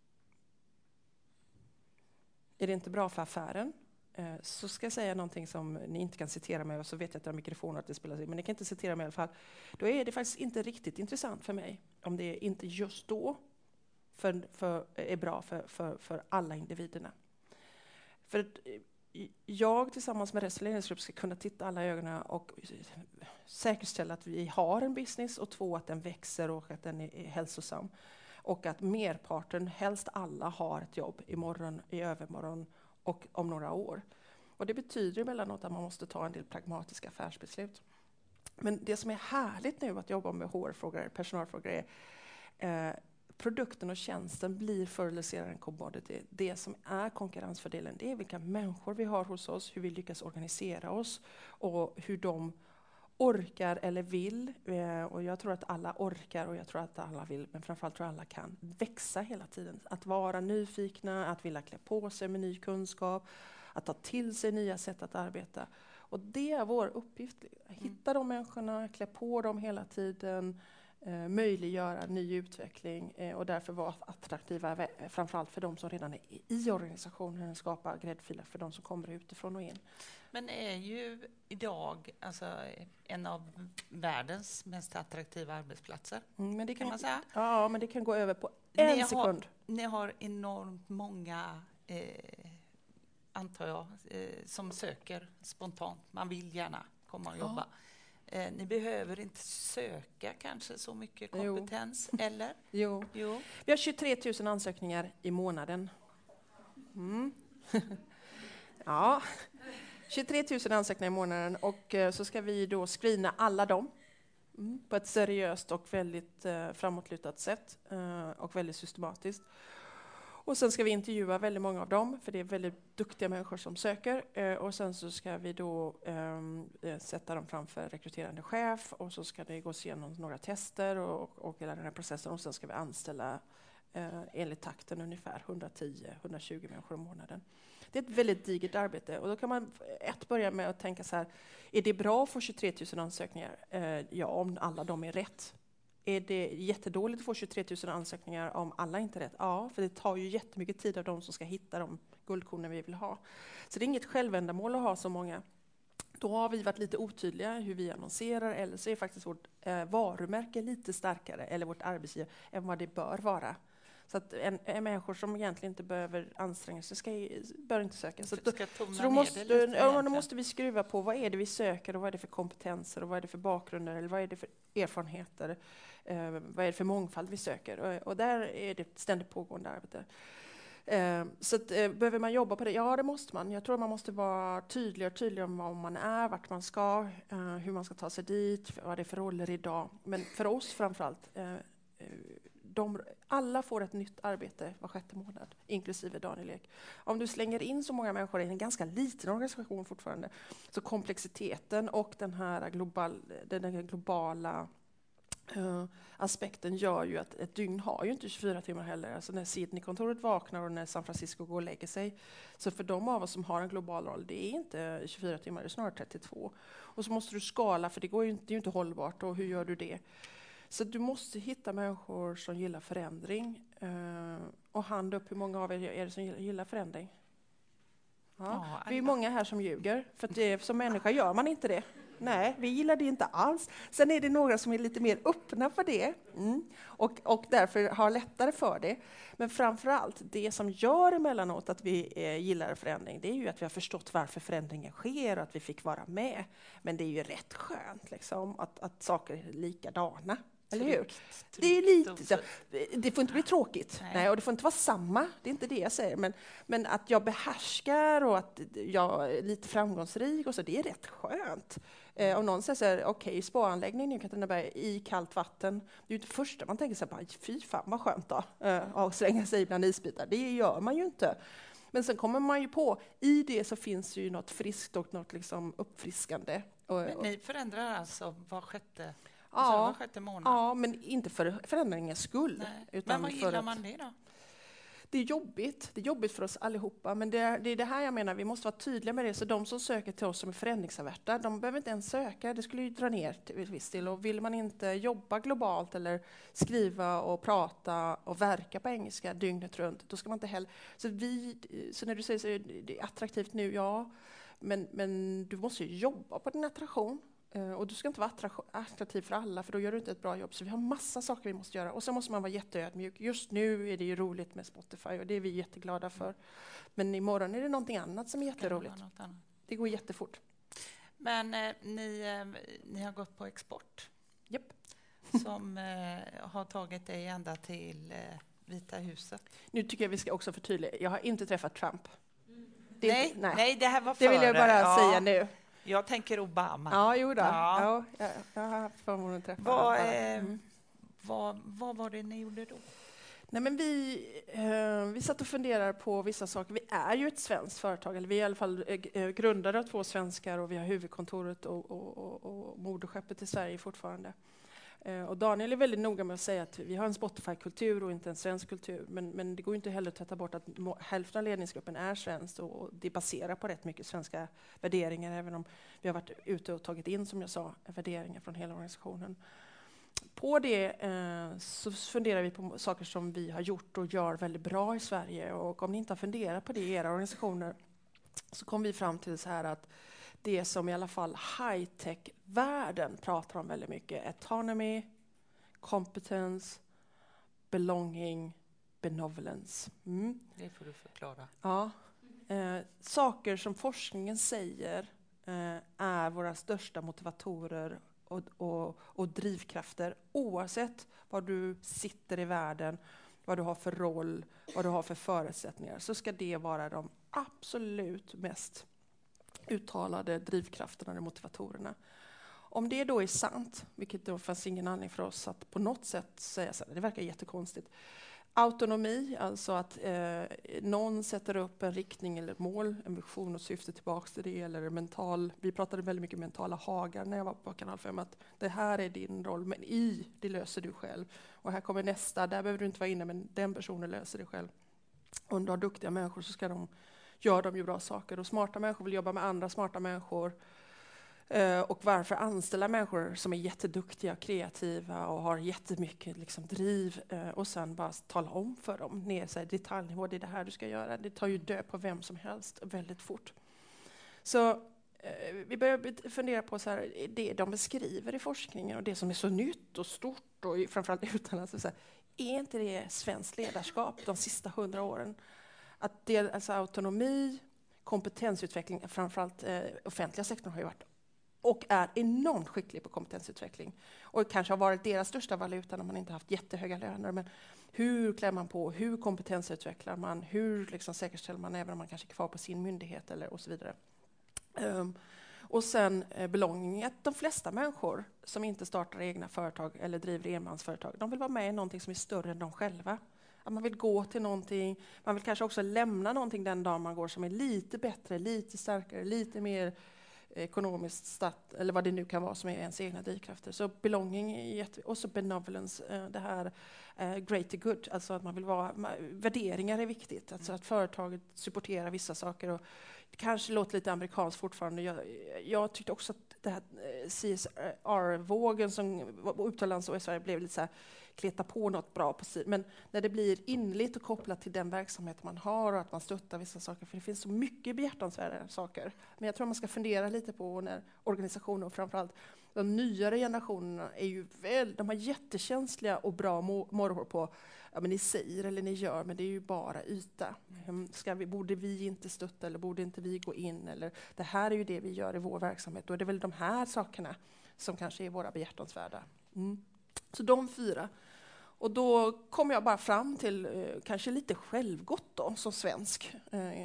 Är det inte bra för affären? Så ska jag säga någonting som ni inte kan citera mig, och så vet jag att jag har mikrofoner att det spelas in, men ni kan inte citera mig i alla fall. Då är det faktiskt inte riktigt intressant för mig om det inte just då är bra för alla individerna. För jag tillsammans med resten av ledningsgruppen ska kunna titta alla i ögonen och säkerställa att vi har en business, och 2, att den växer och att den är hälsosam. Och att merparten, helst alla, har ett jobb imorgon, i övermorgon och om några år. Och det betyder emellanåt att man måste ta en del pragmatiska affärsbeslut. Men det som är härligt nu att jobba med HR-frågor, personalfrågor, är produkten och tjänsten blir förr eller senare en commodity. Det som är konkurrensfördelen, det är vilka människor vi har hos oss, hur vi lyckas organisera oss och hur de orkar eller vill. Och jag tror att alla orkar och jag tror att alla vill, men framförallt tror jag alla kan växa hela tiden. Att vara nyfikna, att vilja klä på sig med ny kunskap, att ta till sig nya sätt att arbeta. Och det är vår uppgift. Hitta de människorna, klä på dem hela tiden, möjliggöra ny utveckling och därför vara attraktiva, framförallt för de som redan är i organisationen, skapa gräddfiler för de som kommer utifrån och in.
Men är ju idag en av världens mest attraktiva arbetsplatser,
men det
kan man säga.
Ja, men det kan gå över på en sekund.
Ni har enormt många, antar jag, som söker spontant. Man vill gärna komma och jobba. Ni behöver inte söka kanske så mycket kompetens, eller?
Jo. Vi har 23 000 ansökningar i månaden. Ja, 23 000 ansökningar i månaden, och så ska vi då screena alla dem på ett seriöst och väldigt framåtlutat sätt och väldigt systematiskt. Och sen ska vi intervjua väldigt många av dem, för det är väldigt duktiga människor som söker. Och sen så ska vi då sätta dem framför rekryterande chef, och så ska det gås igenom några tester och hela den här processen. Och sen ska vi anställa enligt takten ungefär 110-120 människor i månaden. Det är ett väldigt digert arbete, och då kan man börja med att tänka så här: är det bra att få 23 000 ansökningar? Ja, om alla de är rätt. Är det jättedåligt att få 23 000 ansökningar om alla inte är rätt? Ja, för det tar ju jättemycket tid av de som ska hitta de guldkornen vi vill ha. Så det är inget självändamål att ha så många. Då har vi varit lite otydliga hur vi annonserar, eller så är faktiskt vårt varumärke lite starkare, eller vårt arbetsgivare, än vad det bör vara. Så att en människor som egentligen inte behöver anstränga sig bör inte söka. Så då måste vi skruva på vad är det vi söker, och vad är det för kompetenser, och vad är det för bakgrunder, eller vad är det för erfarenheter, vad är det för mångfald vi söker. Och där är det ett ständigt pågående arbete. Så att, behöver man jobba på det? Ja, det måste man. Jag tror man måste vara tydlig om vad man är, vart man ska, hur man ska ta sig dit, vad det är för roller idag. Men för oss framförallt, alla får ett nytt arbete var 6:e månad, inklusive Daniel Ek. Om du slänger in så många människor i en ganska liten organisation fortfarande, så komplexiteten och den här globala aspekten gör ju att ett dygn har ju inte 24 timmar heller. Alltså när Sydney-kontoret vaknar och när San Francisco går och lägger sig. Så för de av oss som har en global roll, det är inte 24 timmar, det är snarare 32. Och så måste du skala, för det är ju inte hållbart, och hur gör du det? Så du måste hitta människor som gillar förändring. Och hand upp, hur många av er är det som gillar förändring? Ja, vi är många här som ljuger, för att som människa gör man inte det. Nej, vi gillar det inte alls. Sen är det några som är lite mer öppna för det och därför har lättare för det. Men framförallt, det som gör emellanåt att vi gillar förändring, det är ju att vi har förstått varför förändringen sker och att vi fick vara med. Men det är ju rätt skönt liksom, att saker är likadana. Eller hur? Det är lite så. Det får inte bli tråkigt. Nej, och det får inte vara samma. Det är inte det jag säger. Men att jag behärskar och att jag är lite framgångsrik och så, det är rätt skönt. Om någon säger så här, okej, spaanläggning nu Katarinaberg i kallt vatten. Det är ju inte första man tänker så här, fy fan vad skönt då. Och slänga sig bland isbitar. Det gör man ju inte. Men sen kommer man ju på, i det så finns ju något friskt och något liksom uppfriskande.
Men ni förändrar alltså var sjätte månad?
Ja, men inte för förändringens skull.
Nej.
Utan
Men vad gillar man det då?
Det är jobbigt för oss allihopa, men det är det här jag menar, vi måste vara tydliga med det, så de som söker till oss som är förändringsaverta, de behöver inte ens söka, det skulle ju dra ner till viss del, och vill man inte jobba globalt eller skriva och prata och verka på engelska dygnet runt, då ska man inte heller, så när du säger så är det attraktivt nu, ja, men du måste ju jobba på din attraktion. Och du ska inte vara attraktiv för alla, för då gör du inte ett bra jobb. Så vi har massa saker vi måste göra. Och så måste man vara jätteödmjuk. Just nu är det ju roligt med Spotify och det är vi jätteglada för. Men imorgon är det någonting annat som är jätteroligt. Det går jättefort.
Men ni har gått på export.
Japp.
Som har tagit dig ända till Vita huset.
Nu tycker jag vi ska också förtydliga. Jag har inte träffat Trump.
Nej, det här var
före. Det vill jag bara säga nu.
Jag tänker Obama.
Ja, jo då. Ja, jag har haft förmånen att träffa
vad var det ni gjorde då?
Nej, men vi satt och funderade på vissa saker. Vi är ju ett svenskt företag, eller vi är i alla fall grundare av 2 svenskar, och vi har huvudkontoret och moderskeppet i Sverige fortfarande. Och Daniel är väldigt noga med att säga att vi har en Spotify-kultur och inte en svensk kultur. Men det går inte heller att ta bort att hälften av ledningsgruppen är svenskt, och det baserar på rätt mycket svenska värderingar, även om vi har varit ute och tagit in, som jag sa, värderingar från hela organisationen. På det så funderar vi på saker som vi har gjort och gör väldigt bra i Sverige. Och om ni inte har funderat på det i era organisationer, så kom vi fram till så här att det som i alla fall high-tech-världen pratar om väldigt mycket: autonomy, competence, belonging, benevolence.
Det får du förklara.
Ja. Saker som forskningen säger är våra största motivatorer och drivkrafter, oavsett var du sitter i världen, vad du har för roll, vad du har för förutsättningar, så ska det vara de absolut mest uttalade drivkrafterna och motivatorerna. Om det då är sant, vilket då fanns ingen anledning för oss att på något sätt säga så här, det verkar jättekonstigt. Autonomi, alltså att någon sätter upp en riktning eller ett mål, en vision och syfte tillbaka till det, eller vi pratade väldigt mycket mentala hagar när jag var på Kanal 5, att det här är din roll, men det löser du själv. Och här kommer nästa, där behöver du inte vara inne, men den personen löser det själv. Om du har duktiga människor så gör de ju bra saker, och smarta människor vill jobba med andra smarta människor. Och varför anställa människor som är jätteduktiga och kreativa och har jättemycket liksom driv, och sen bara tala om för dem ner sig detaljnivå, det är det här du ska göra. Det tar ju död på vem som helst väldigt fort. Så vi börjar fundera på så här, det de beskriver i forskningen och det som är så nytt och stort och framförallt utomlands, så här, är inte det svenskt ledarskap de sista 100 åren? Att det, alltså autonomi, kompetensutveckling, framförallt offentliga sektorn har ju varit och är enormt skicklig på kompetensutveckling. Och kanske har varit deras största valuta när man inte haft jättehöga löner. Men hur klär man på, hur kompetensutvecklar man, hur liksom säkerställer man även om man kanske är kvar på sin myndighet eller och så vidare. Och sen belonging, att de flesta människor som inte startar egna företag eller driver enmansföretag, de vill vara med i någonting som är större än de själva. Att man vill gå till någonting, man vill kanske också lämna någonting den dag man går som är lite bättre, lite starkare, lite mer ekonomiskt statt, eller vad det nu kan vara som är ens egna drivkrafter. Så belonging är och så benevolence, det här greater good, alltså att man vill värderingar är viktigt, alltså att företaget supporterar vissa saker, och det kanske låter lite amerikanskt fortfarande. Jag tyckte också att det här CSR-vågen som utomlands och i Sverige blev lite så här, kleta på något bra på sig. Men när det blir inligt och kopplat till den verksamhet man har och att man stöttar vissa saker, för det finns så mycket behjärtansvärda saker. Men jag tror man ska fundera lite på när organisationer och framförallt de nyare generationerna är ju de har jättekänsliga och bra morrhår på, ja men ni säger eller ni gör, men det är ju bara yta. Borde vi inte stötta eller borde inte vi gå in, eller det här är ju det vi gör i vår verksamhet. Då är det väl de här sakerna som kanske är våra behjärtansvärda. Så de 4. Och då kom jag bara fram till kanske lite självgott då, som svensk.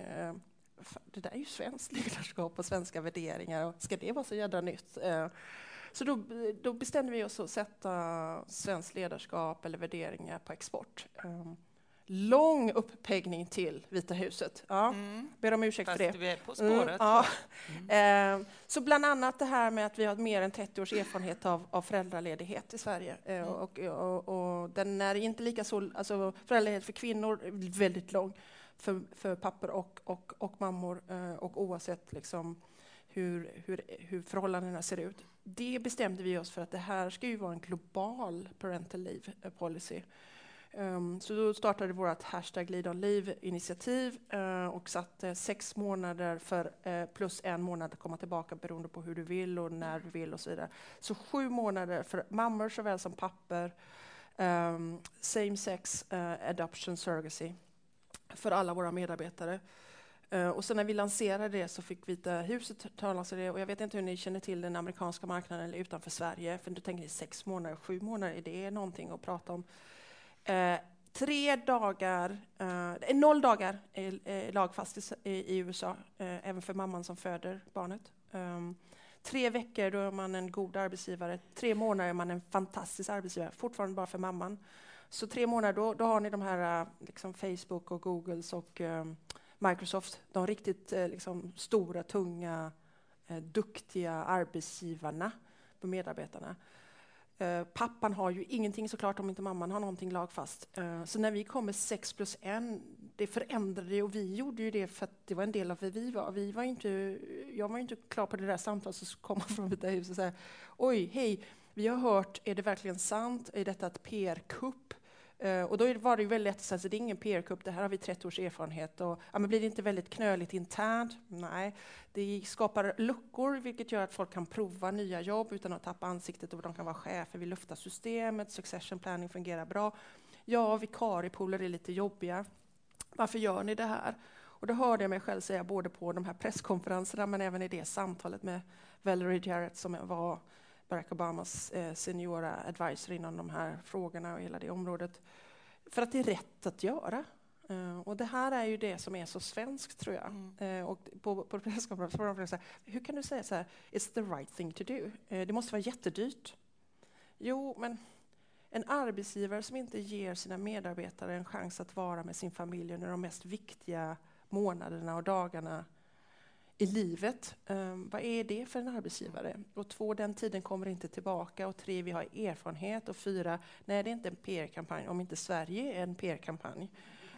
Det där är ju svenskt ledarskap och svenska värderingar, och ska det vara så jädra nytt? Så då bestämde vi oss att sätta svenskt ledarskap eller värderingar på export. lång uppeggning till Vita huset. Ja, ber om ursäkt
Fast
för det.
du är på spåret.
Ja. Så bland annat det här med att vi har mer än 30 års erfarenhet av föräldraledighet i Sverige. Och den är inte lika så, alltså föräldraledighet för kvinnor är väldigt lång för pappor och mammor, och oavsett liksom hur förhållandena ser ut. Det bestämde vi oss för att det här ska ju vara en global parental leave policy. Så då startade vårt #LeadOnLeave-initiativ och satte 6 månader för plus 1 månad att komma tillbaka beroende på hur du vill och när du vill och så vidare. Så 7 månader för mammor såväl som pappor, same sex adoption surrogacy för alla våra medarbetare. Och sen när vi lanserade det så fick Vita huset tala sig det, och jag vet inte hur ni känner till den amerikanska marknaden eller utanför Sverige, för du tänker 6 månader, 7 månader, är det någonting att prata om? 3 dagar, 0 dagar är lagfast i USA, även för mamman som föder barnet. 3 veckor, då är man en god arbetsgivare. 3 månader är man en fantastisk arbetsgivare, fortfarande bara för mamman. Så 3 månader, då har ni de här liksom Facebook och Googles och Microsoft, de riktigt liksom stora, tunga, duktiga arbetsgivarna på medarbetarna. Pappan har ju ingenting såklart om inte mamman har någonting lagfast. Så när vi kom med 6 plus 1, det förändrade, och vi gjorde ju det för att det var en del av vad vi var. Jag var inte klar på det där samtalet, så kom man från Vita huset och sa: oj, hej, vi har hört, är det verkligen sant? Är detta ett PR-kupp? Och då var det ju väldigt lätt att säga, så det är ingen PR-kupp, det här har vi 30 års erfarenhet. Och, ja, men blir det inte väldigt knöligt internt? Nej, det skapar luckor, vilket gör att folk kan prova nya jobb utan att tappa ansiktet, och de kan vara chefer. Vi luftar systemet, succession planning fungerar bra. Ja, vikariepooler är lite jobbiga. Varför gör ni det här? Och då hörde jag mig själv säga, både på de här presskonferenserna men även i det samtalet med Valerie Jarrett, som var Barack Obamas seniora advisor inom de här frågorna och hela det området. För att det är rätt att göra. Och det här är ju det som är så svenskt, tror jag. Och på presskonferensen var de så här: hur kan du säga så här, it's the right thing to do? Det måste vara jättedyrt. Jo, men en arbetsgivare som inte ger sina medarbetare en chans att vara med sin familj under de mest viktiga månaderna och dagarna i livet, vad är det för en arbetsgivare? Och 2, den tiden kommer inte tillbaka. Och 3, vi har erfarenhet. Och 4, nej, det är inte en PR-kampanj om inte Sverige är en PR-kampanj.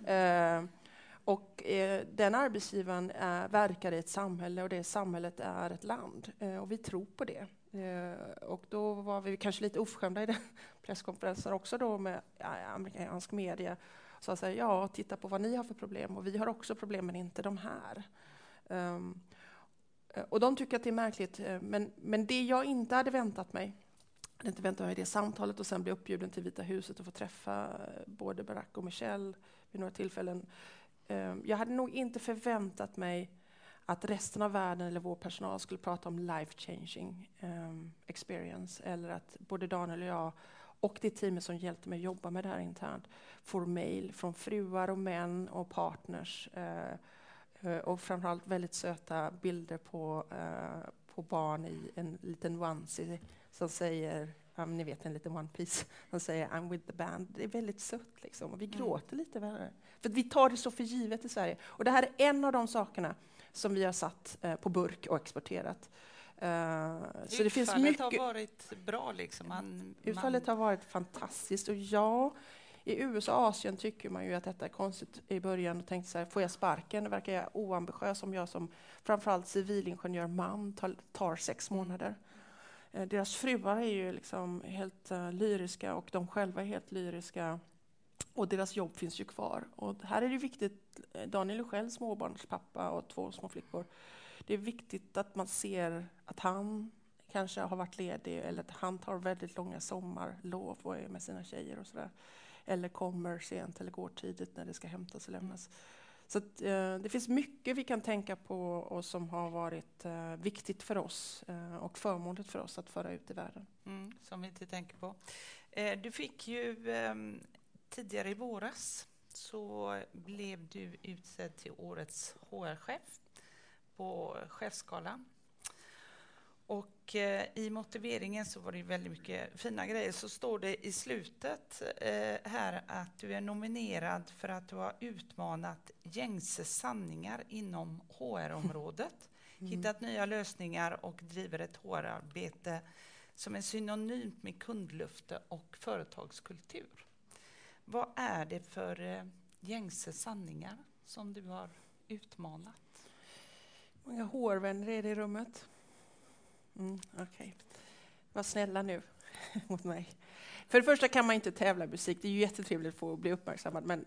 Den arbetsgivaren verkar i ett samhälle, och det samhället är ett land. Och vi tror på det. Och då var vi kanske lite oförskämda i den presskonferensen också då med amerikansk media. Så säger ja, titta på vad ni har för problem, och vi har också problem, men inte de här. Och de tycker att det är märkligt, men det jag inte hade väntat mig, det samtalet och sen bli uppbjuden till Vita huset och få träffa både Barack och Michelle vid några tillfällen. Jag hade nog inte förväntat mig att resten av världen eller vår personal skulle prata om life-changing experience, eller att både Daniel och jag och det teamet som hjälpte mig jobba med det här internt får mejl från fruar och män och partners, och framförallt väldigt söta bilder på barn i en liten onesie som säger, ni vet, en liten one piece, som säger I'm with the band. Det är väldigt sött liksom, och vi gråter lite över det. För vi tar det så för givet i Sverige. Och det här är en av de sakerna som vi har satt på burk och exporterat. Så det finns mycket.
Utfallet har varit bra liksom.
Utfallet har varit fantastiskt, och ja, i USA och Asien tycker man ju att detta är konstigt i början, och tänkte så här, får jag sparken? Det verkar jag oambitiös om jag som framförallt civilingenjör man tar 6 månader. Deras fruar är ju liksom helt lyriska, och de själva är helt lyriska, och deras jobb finns ju kvar. Och här är det viktigt, Daniel är själv småbarnspappa och 2 små flickor. Det är viktigt att man ser att han kanske har varit ledig, eller att han tar väldigt långa sommarlov och är med sina tjejer och sådär. Eller kommer sent eller går tidigt när det ska hämtas och lämnas. Så att, det finns mycket vi kan tänka på och som har varit viktigt för oss och förmånligt för oss att föra ut i världen.
Som vi inte tänker på. Du fick ju tidigare i våras så blev du utsedd till årets HR-chef på Chefsgalan. Och i motiveringen så var det väldigt mycket fina grejer. Så står det i slutet här att du är nominerad för att du har utmanat gängse sanningar inom HR-området. Hittat nya lösningar och driver ett HR-arbete som är synonymt med kundlöfte och företagskultur. Vad är det för gängse sanningar som du har utmanat?
Många HR-vänner är det i rummet. Okej. Var snälla nu mot mig. För det första kan man inte tävla i musik. Det är ju jättetrevligt att få bli uppmärksammad. Men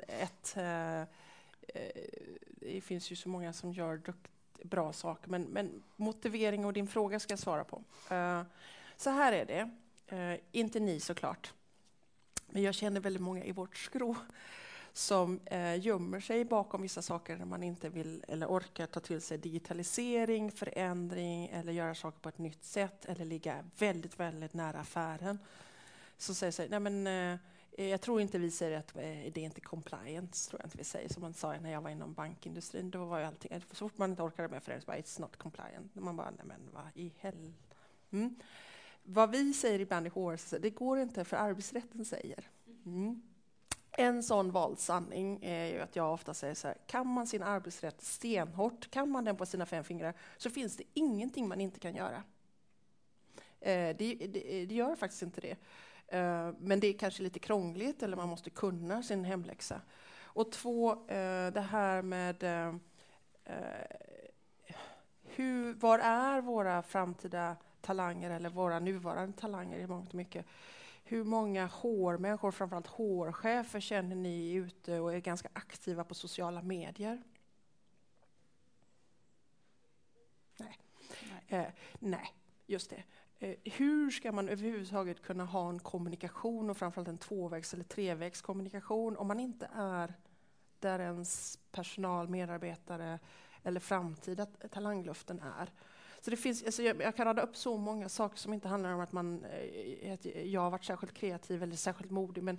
det finns ju så många som gör bra saker. Men motivering och din fråga ska jag svara på. Så här är det. Inte ni såklart. Men jag känner väldigt många i vårt skrå som gömmer sig bakom vissa saker när man inte vill eller orkar ta till sig digitalisering, förändring eller göra saker på ett nytt sätt eller ligga väldigt, väldigt nära affären. Så säger sig, nej men jag tror inte vi säger att det är inte compliance, tror jag inte vi säger. Som man sa när jag var inom bankindustrin, då var ju allting, så fort man inte orkade med förändring, så bara it's not compliant. Man bara, nej men vad i helvete. Vad vi säger ibland i HR, så det går inte för arbetsrätten säger. En sån vald sanning är ju att jag ofta säger så här, kan man sin arbetsrätt stenhårt, kan man den på sina 5 fingrar, så finns det ingenting man inte kan göra. Det gör faktiskt inte det. Men det är kanske lite krångligt eller man måste kunna sin hemläxa. Och 2, det här med var är våra framtida talanger eller våra nuvarande talanger i mångt och mycket. Hur många HR-människor, framförallt HR-chefer, känner ni ute och är ganska aktiva på sociala medier? Nej, just det. Hur ska man överhuvudtaget kunna ha en kommunikation och framförallt en 2-vägs eller 3-vägs kommunikation om man inte är där ens personal, medarbetare eller framtida talanglöften är? Så det finns, alltså jag kan rada upp så många saker som inte handlar om att jag har varit särskilt kreativ eller särskilt modig, men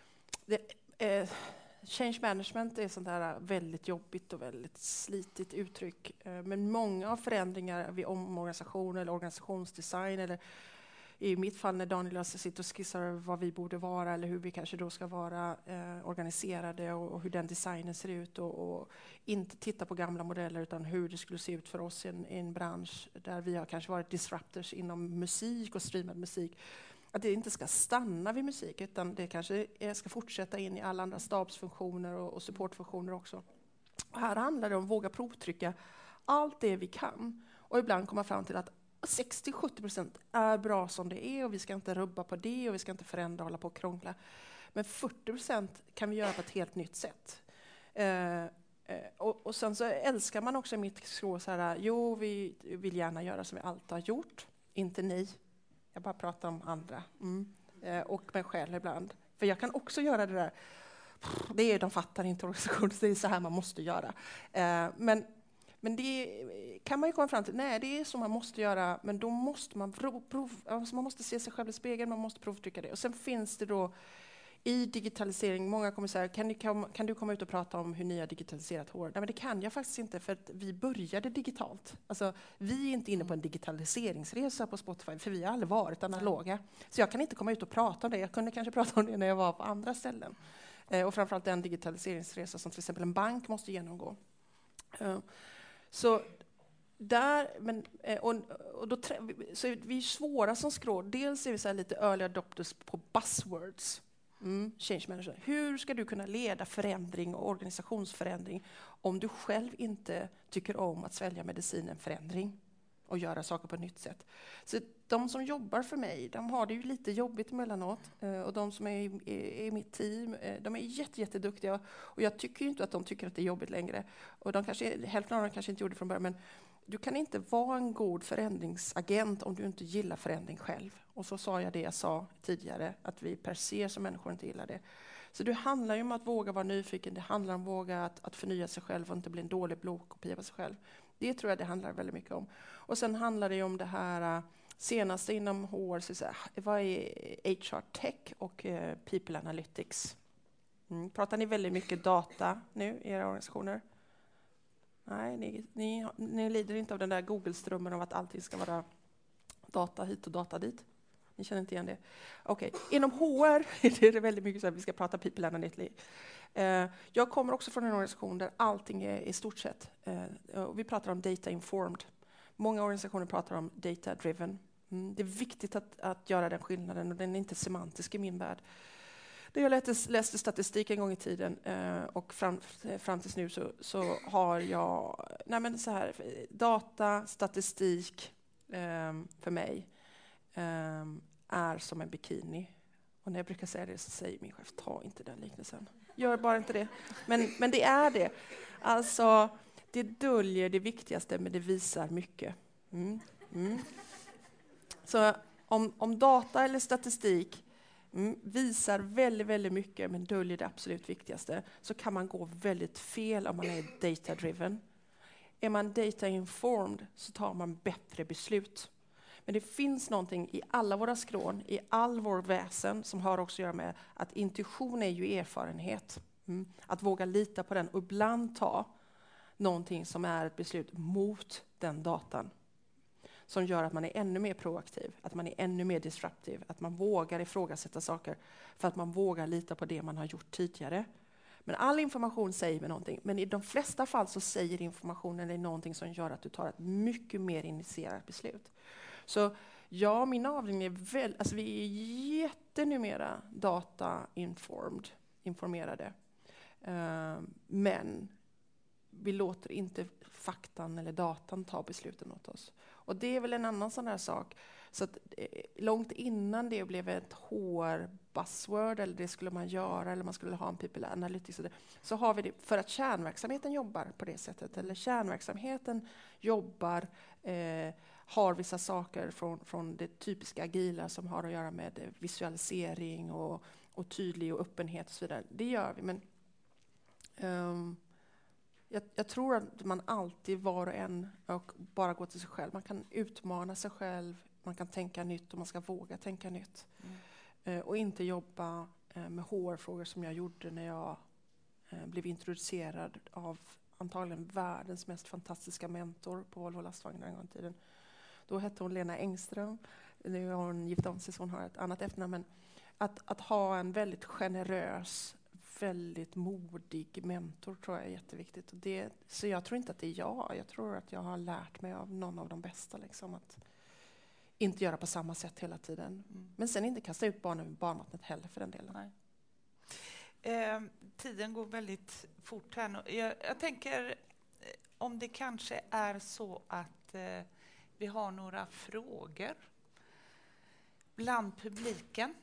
change management är sånt där väldigt jobbigt och väldigt slitigt uttryck. Men många av förändringar vid omorganisation eller organisationsdesign, eller i mitt fall när Daniel och jag sitter och skissar vad vi borde vara eller hur vi kanske då ska vara organiserade och hur den designen ser ut och inte titta på gamla modeller utan hur det skulle se ut för oss i en bransch där vi har kanske varit disruptors inom musik och streamad musik. Att det inte ska stanna vid musik utan det kanske ska fortsätta in i alla andra stabsfunktioner och supportfunktioner också. Och här handlar det om att våga provtrycka allt det vi kan och ibland komma fram till att 60-70% är bra som det är och vi ska inte rubba på det och vi ska inte förändra och hålla på och krångla. Men 40% kan vi göra på ett helt nytt sätt. Och sen så älskar man också mitt skrå så här, jo vi vill gärna göra som vi alltid har gjort, inte ni. Jag bara pratar om andra. Och mig själv ibland. För jag kan också göra det där. De fattar inte organisationen, det är så här man måste göra. Men det kan man ju komma fram till. Nej, det är så man måste göra. Men då måste man man måste se sig själv i spegeln, man måste provtrycka det. Och sen finns det då i digitalisering, många kommer säga, kan du komma ut och prata om hur ni har digitaliserat HR? Nej, men det kan jag faktiskt inte för att vi började digitalt. Alltså, vi är inte inne på en digitaliseringsresa på Spotify för vi har aldrig varit analoga. Så jag kan inte komma ut och prata om det. Jag kunde kanske prata om det när jag var på andra ställen. Och framförallt den digitaliseringsresa som till exempel en bank måste genomgå. Så där, så vi är svåra som skrå. Dels är vi så här lite early adopters på buzzwords. Change management. Hur ska du kunna leda förändring och organisationsförändring om du själv inte tycker om att svälja medicinen förändring och göra saker på ett nytt sätt? Så de som jobbar för mig, de har det ju lite jobbigt emellanåt. Och de som är i mitt team, de är jätteduktiga. Och jag tycker ju inte att de tycker att det är jobbigt längre. Och hälften av dem kanske inte gjorde det från början, men du kan inte vara en god förändringsagent om du inte gillar förändring själv. Och så sa jag det jag sa tidigare, att vi per se som människor inte gillar det. Så det handlar ju om att våga vara nyfiken, det handlar om att våga att förnya sig själv och inte bli en dålig blodkopia på sig själv. Det tror jag det handlar väldigt mycket om. Och sen handlar det om det här senaste inom HR, så vad är HR Tech och People Analytics? Pratar ni väldigt mycket data nu i era organisationer? Nej, ni lider inte av den där Google-strömmen av att allting ska vara Data hit och data dit. Ni känner inte igen det? Okej. Inom HR är det väldigt mycket så att vi ska prata people analytically. Jag kommer också från en organisation där allting är i stort sett. Vi pratar om data informed. Många organisationer pratar om data driven. Det är viktigt att göra den skillnaden, och den är inte semantisk i min värld. När jag läste statistik en gång i tiden och fram tills nu så har jag så här, data, statistik för mig är som en bikini. Och när jag brukar säga det så säger min chef, ta inte den liknelsen. Gör bara inte det. Men det är det. Alltså, det döljer det viktigaste, men det visar mycket. Så om data eller statistik visar väldigt, väldigt mycket, men döljer det absolut viktigaste, så kan man gå väldigt fel om man är data-driven. Är man data-informed så tar man bättre beslut. Men det finns någonting i alla våra skrån, i all vår väsen, som har också att göra med att intuition är ju erfarenhet. Att våga lita på den och ibland ta någonting som är ett beslut mot den datan. Som gör att man är ännu mer proaktiv, att man är ännu mer disruptiv, att man vågar ifrågasätta saker för att man vågar lita på det man har gjort tidigare. Men all information säger mig någonting, men i de flesta fall så säger informationen dig någonting som gör att du tar ett mycket mer initierat beslut. Så ja, min avdelning är alltså vi är jättenumera informerade. Men vi låter inte faktan eller datan ta besluten åt oss. Och det är väl en annan sån här sak. Så att, långt innan det blev ett HR-buzzword, eller det skulle man göra, eller man skulle ha en people analytics, så har vi det för att kärnverksamheten jobbar på det sättet. Eller kärnverksamheten jobbar, har vissa saker från det typiska agila som har att göra med visualisering och tydlig och öppenhet och så vidare. Det gör vi, men jag tror att man alltid var och en och bara går till sig själv. Man kan utmana sig själv, man kan tänka nytt och man ska våga tänka nytt. Och inte jobba med HR-frågor som jag gjorde när jag blev introducerad av antagligen världens mest fantastiska mentor på Volvo Lastvagnar en gång i tiden. Då hette hon Lena Engström. Nu har hon gift om sig så hon har ett annat efternamn. Men att ha en väldigt generös, väldigt modig mentor tror jag är jätteviktigt. Så jag tror inte att det är jag tror att jag har lärt mig av någon av de bästa. Liksom, att inte göra på samma sätt hela tiden. Men sen inte kasta ut barnen med barnvattnet heller för den delen.
Nej. Tiden går väldigt fort här nu. Jag tänker om det kanske är så att vi har några frågor bland publiken.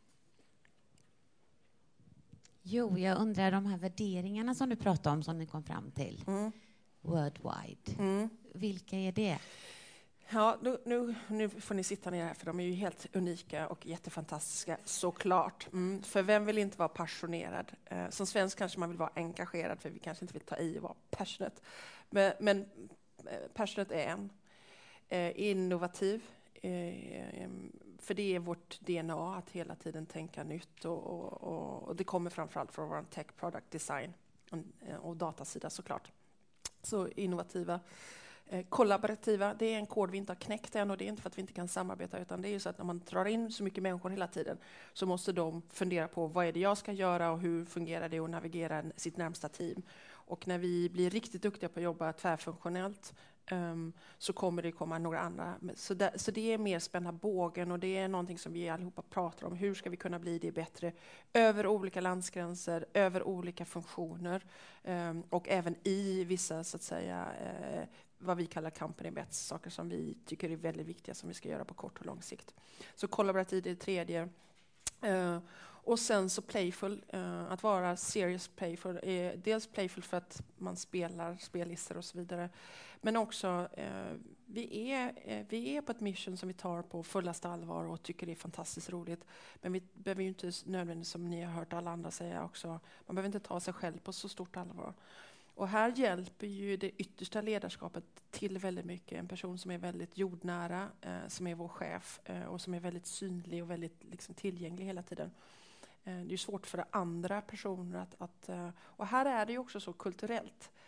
Jo, jag undrar de här värderingarna som du pratade om som ni kom fram till. Worldwide. Vilka är det?
Ja, nu får ni sitta ner här för de är ju helt unika och jättefantastiska, såklart. För vem vill inte vara passionerad? Som svensk kanske man vill vara engagerad för vi kanske inte vill ta i och vara passionate. Men passionate är en. Innovativ. För det är vårt DNA att hela tiden tänka nytt och det kommer framförallt från vår tech product design och datasida såklart. Så innovativa. Kollaborativa, det är en kod vi inte har knäckt än och det är inte för att vi inte kan samarbeta utan det är ju så att när man drar in så mycket människor hela tiden så måste de fundera på vad är det jag ska göra och hur fungerar det och navigera sitt närmsta team. Och när vi blir riktigt duktiga på att jobba tvärfunktionellt så kommer det komma några andra. Så det är mer spänna bågen och det är någonting som vi allihopa pratar om. Hur ska vi kunna bli det bättre över olika landsgränser, över olika funktioner och även i vissa så att säga vad vi kallar company bets, saker som vi tycker är väldigt viktiga som vi ska göra på kort och lång sikt. Så kollaborativ är det tredje. Och sen så playful, att vara serious playful. Dels playful för att man spelar spellistor och så vidare. Men också, vi är på ett mission som vi tar på fullaste allvar och tycker det är fantastiskt roligt. Men vi behöver ju inte nödvändigt, som ni har hört alla andra säga också, man behöver inte ta sig själv på så stort allvar. Och här hjälper ju det yttersta ledarskapet till väldigt mycket. En person som är väldigt jordnära, som är vår chef och som är väldigt synlig och väldigt liksom, tillgänglig hela tiden. Det är svårt för andra personer att... Och här är det ju också så kulturellt.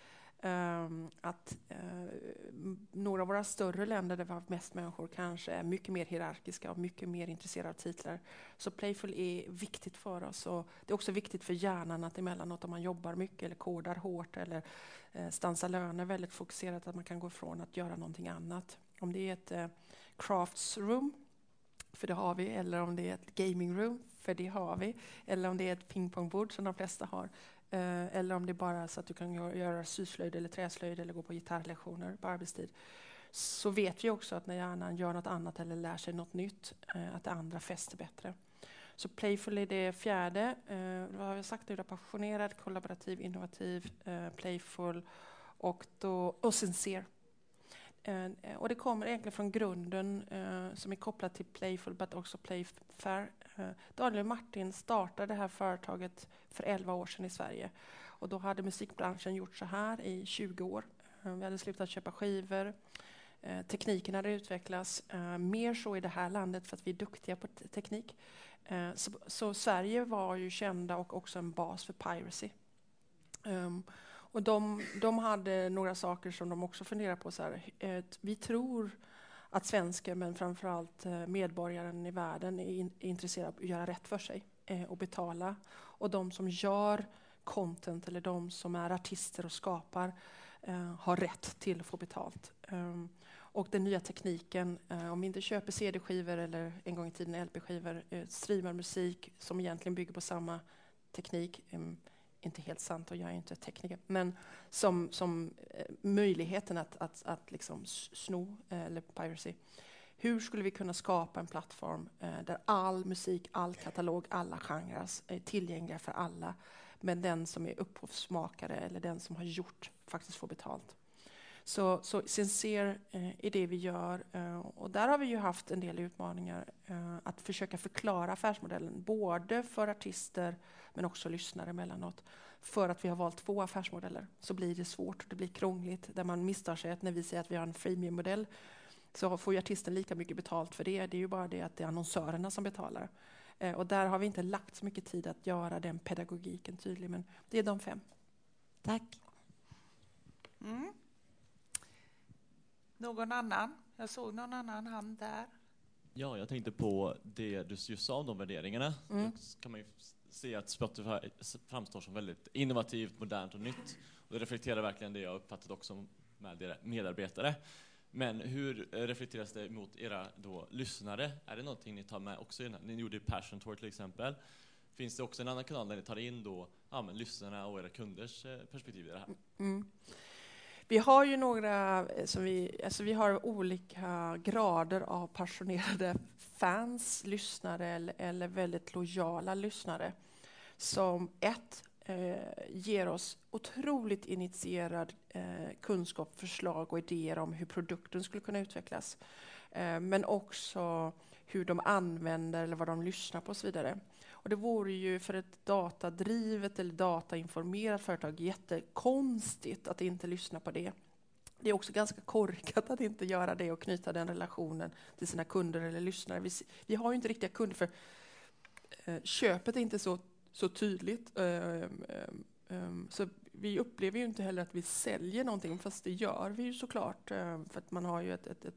att några av våra större länder där vi har mest människor kanske är mycket mer hierarkiska och mycket mer intresserade av titlar. Så playful är viktigt för oss, och det är också viktigt för hjärnan att emellanåt om man jobbar mycket eller kodar hårt eller stansar löner väldigt fokuserat, att man kan gå ifrån att göra någonting annat. Om det är ett crafts room, för det har vi, eller om det är ett gaming room, för det har vi, eller om det är ett pingpongbord som de flesta har, eller om det är bara så att du kan göra syslöjd eller träslöjd eller gå på gitarrlektioner på arbetstid, så vet vi också att när hjärnan gör något annat eller lär sig något nytt, att det andra fäster bättre. Så playful är det fjärde. Vad har jag sagt nu? Passionerad, kollaborativ, innovativ, playful och sincere. Och det kommer egentligen från grunden som är kopplad till playful, but också playfair. Daniel och Martin startade det här företaget för 11 år sedan i Sverige. Och då hade musikbranschen gjort så här i 20 år. Vi hade slutat köpa skivor. Tekniken hade utvecklats. Mer så i det här landet för att vi är duktiga på teknik. Så Sverige var ju kända och också en bas för piracy. Och de hade några saker som de också funderar på. Så här, vi tror att svenskar, men framförallt medborgaren i världen är intresserad av att göra rätt för sig och betala. Och de som gör content eller de som är artister och skapar har rätt till att få betalt. Och den nya tekniken, om vi inte köper CD-skivor eller en gång i tiden LP-skivor, streamar musik som egentligen bygger på samma teknik, inte helt sant och jag är inte tekniker, men som möjligheten att liksom sno eller piracy. Hur skulle vi kunna skapa en plattform där all musik, all katalog, alla genrer är tillgängliga för alla, men den som är upphovsmakare eller den som har gjort faktiskt får betalt. Så sincere är det vi gör, och där har vi ju haft en del utmaningar att försöka förklara affärsmodellen både för artister men också lyssnare emellanåt. För att vi har valt 2 affärsmodeller så blir det svårt, det blir krångligt, där man misstar sig att när vi säger att vi har en freemium-modell så får ju artisten lika mycket betalt för det. Det är ju bara det att det är annonsörerna som betalar. Och där har vi inte lagt så mycket tid att göra den pedagogiken tydlig, men det är de 5.
Tack.
Någon annan? Jag såg någon annan hand där.
Ja, jag tänkte på det du just sa om de värderingarna. Då kan man ju se att Spotify framstår som väldigt innovativt, modernt och nytt. Och det reflekterar verkligen det jag uppfattat också med era medarbetare. Men hur reflekteras det mot era då lyssnare? Är det någonting ni tar med också? Ni gjorde Passion Tour till exempel. Finns det också en annan kanal där ni tar in då, lyssnarna och era kunders perspektiv i det här?
Vi har ju några, vi har olika grader av passionerade fans, lyssnare eller väldigt lojala lyssnare. Som ger oss otroligt initierad kunskap, förslag och idéer om hur produkten skulle kunna utvecklas. Men också hur de använder eller vad de lyssnar på och så vidare. Och det vore ju för ett datadrivet eller datainformerat företag jättekonstigt att inte lyssna på det. Det är också ganska korkat att inte göra det och knyta den relationen till sina kunder eller lyssnare. Vi har ju inte riktiga kunder för köpet är inte så tydligt. Så vi upplever ju inte heller att vi säljer någonting, fast det gör vi ju såklart. För att man har ju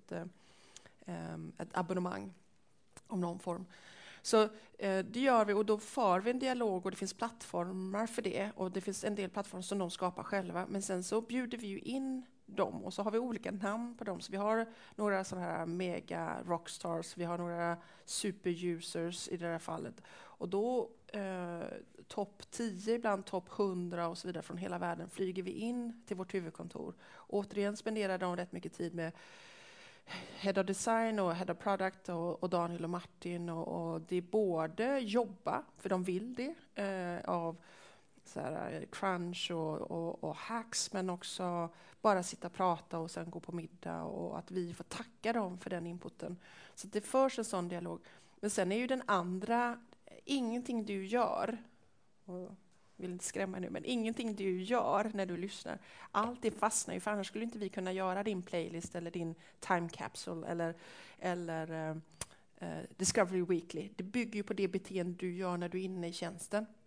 ett abonnemang om någon form. Så det gör vi, och då för vi en dialog och det finns plattformar för det. Och det finns en del plattformar som de skapar själva. Men sen så bjuder vi ju in dem och så har vi olika namn på dem. Så vi har några sådana här mega rockstars, vi har några superusers i det här fallet. Och då topp 10, ibland topp 100 och så vidare från hela världen flyger vi in till vårt huvudkontor. Återigen spenderar de rätt mycket tid med Head of Design och Head of Product och Daniel och Martin. Och det är både jobba, för de vill det, av så här, crunch och hacks, men också bara sitta och prata och sen gå på middag och att vi får tacka dem för den inputen. Så det förs en sån dialog. Men sen är ju den andra, ingenting du gör, och vill inte skrämma nu, men ingenting du gör när du lyssnar, allt det fastnar ju, för annars skulle inte vi kunna göra din playlist eller din time capsule eller Discovery Weekly. Det bygger ju på det beteende du gör när du är inne i tjänsten.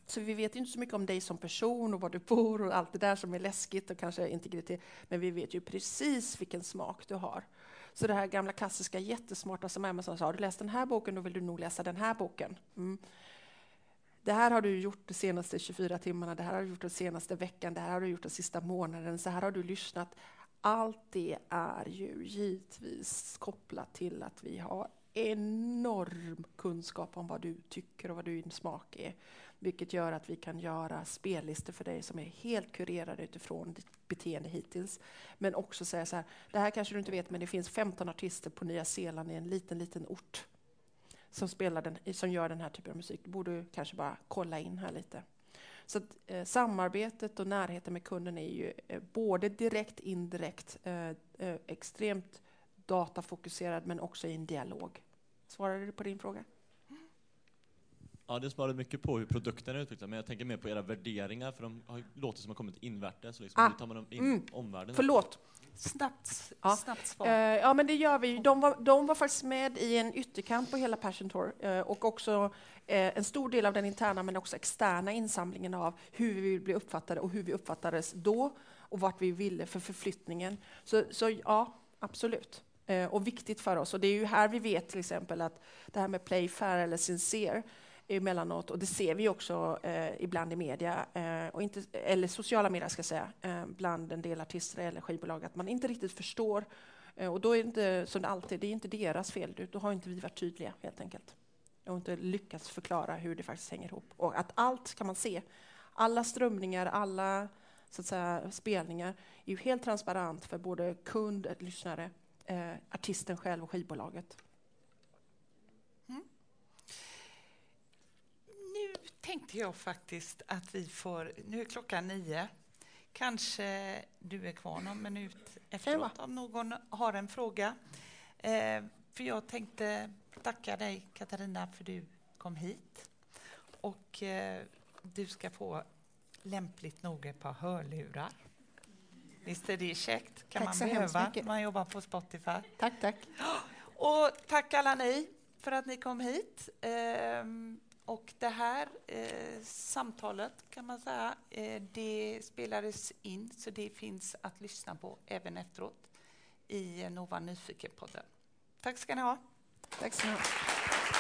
Så vi vet inte så mycket om dig som person och var du bor och allt det där som är läskigt och kanske integritet. Men vi vet ju precis vilken smak du har. Så det här gamla klassiska jättesmarta som Amazon sa, har du läst den här boken, då vill du nog läsa den här boken. Det här har du gjort de senaste 24 timmarna, det här har du gjort den senaste veckan, det här har du gjort den sista månaden, så här har du lyssnat. Allt det är ju givetvis kopplat till att vi har enorm kunskap om vad du tycker och vad din smak är. Vilket gör att vi kan göra spellistor för dig som är helt kurerade utifrån ditt beteende hittills. Men också säga så här, det här kanske du inte vet, men det finns 15 artister på Nya Zeeland i en liten ort som gör den här typen av musik. Du borde kanske bara kolla in här lite. Så att, samarbetet och närheten med kunden är ju både direkt, indirekt, extremt datafokuserad, men också i en dialog. Svarade du på din fråga?
Ja, det svarade mycket på hur produkten är utvecklad, men jag tänker mer på era värderingar, för de låter som har kommit invärtes. Liksom, hur tar man dem in omvärlden?
Förlåt.
Snabbt svar.
Ja, men det gör vi. De var faktiskt med i en ytterkant på hela Passion Tour och också en stor del av den interna men också externa insamlingen av hur vi vill bli uppfattade och hur vi uppfattades då och vart vi ville för förflyttningen. Så ja, absolut. Och viktigt för oss. Och det är ju här vi vet till exempel att det här med play fair eller sincere emellanåt, och det ser vi också ibland i media, och inte, eller sociala medier ska jag säga, bland en del artister eller skivbolag, att man inte riktigt förstår. Och då är det inte, som det alltid, det är inte deras fel, då har inte vi varit tydliga helt enkelt. Och inte lyckats förklara hur det faktiskt hänger ihop. Och att allt kan man se. Alla strömningar, alla så att säga, spelningar är ju helt transparent för både kund, lyssnare, artisten själv och skivbolaget.
Nu tänkte jag faktiskt att vi får, nu är klockan 9, kanske du är kvar någon minut efteråt om någon har en fråga. För jag tänkte tacka dig, Katarina, för du kom hit. Och du ska få lämpligt nog ett par hörlurar. Visst är det käckt? Kan man behöva när man jobbar på Spotify.
Tack.
Och tack alla ni för att ni kom hit. Och det här samtalet kan man säga, det spelades in så det finns att lyssna på även efteråt i Nova Nyfiken-podden. Tack ska ni ha.
Tack så mycket.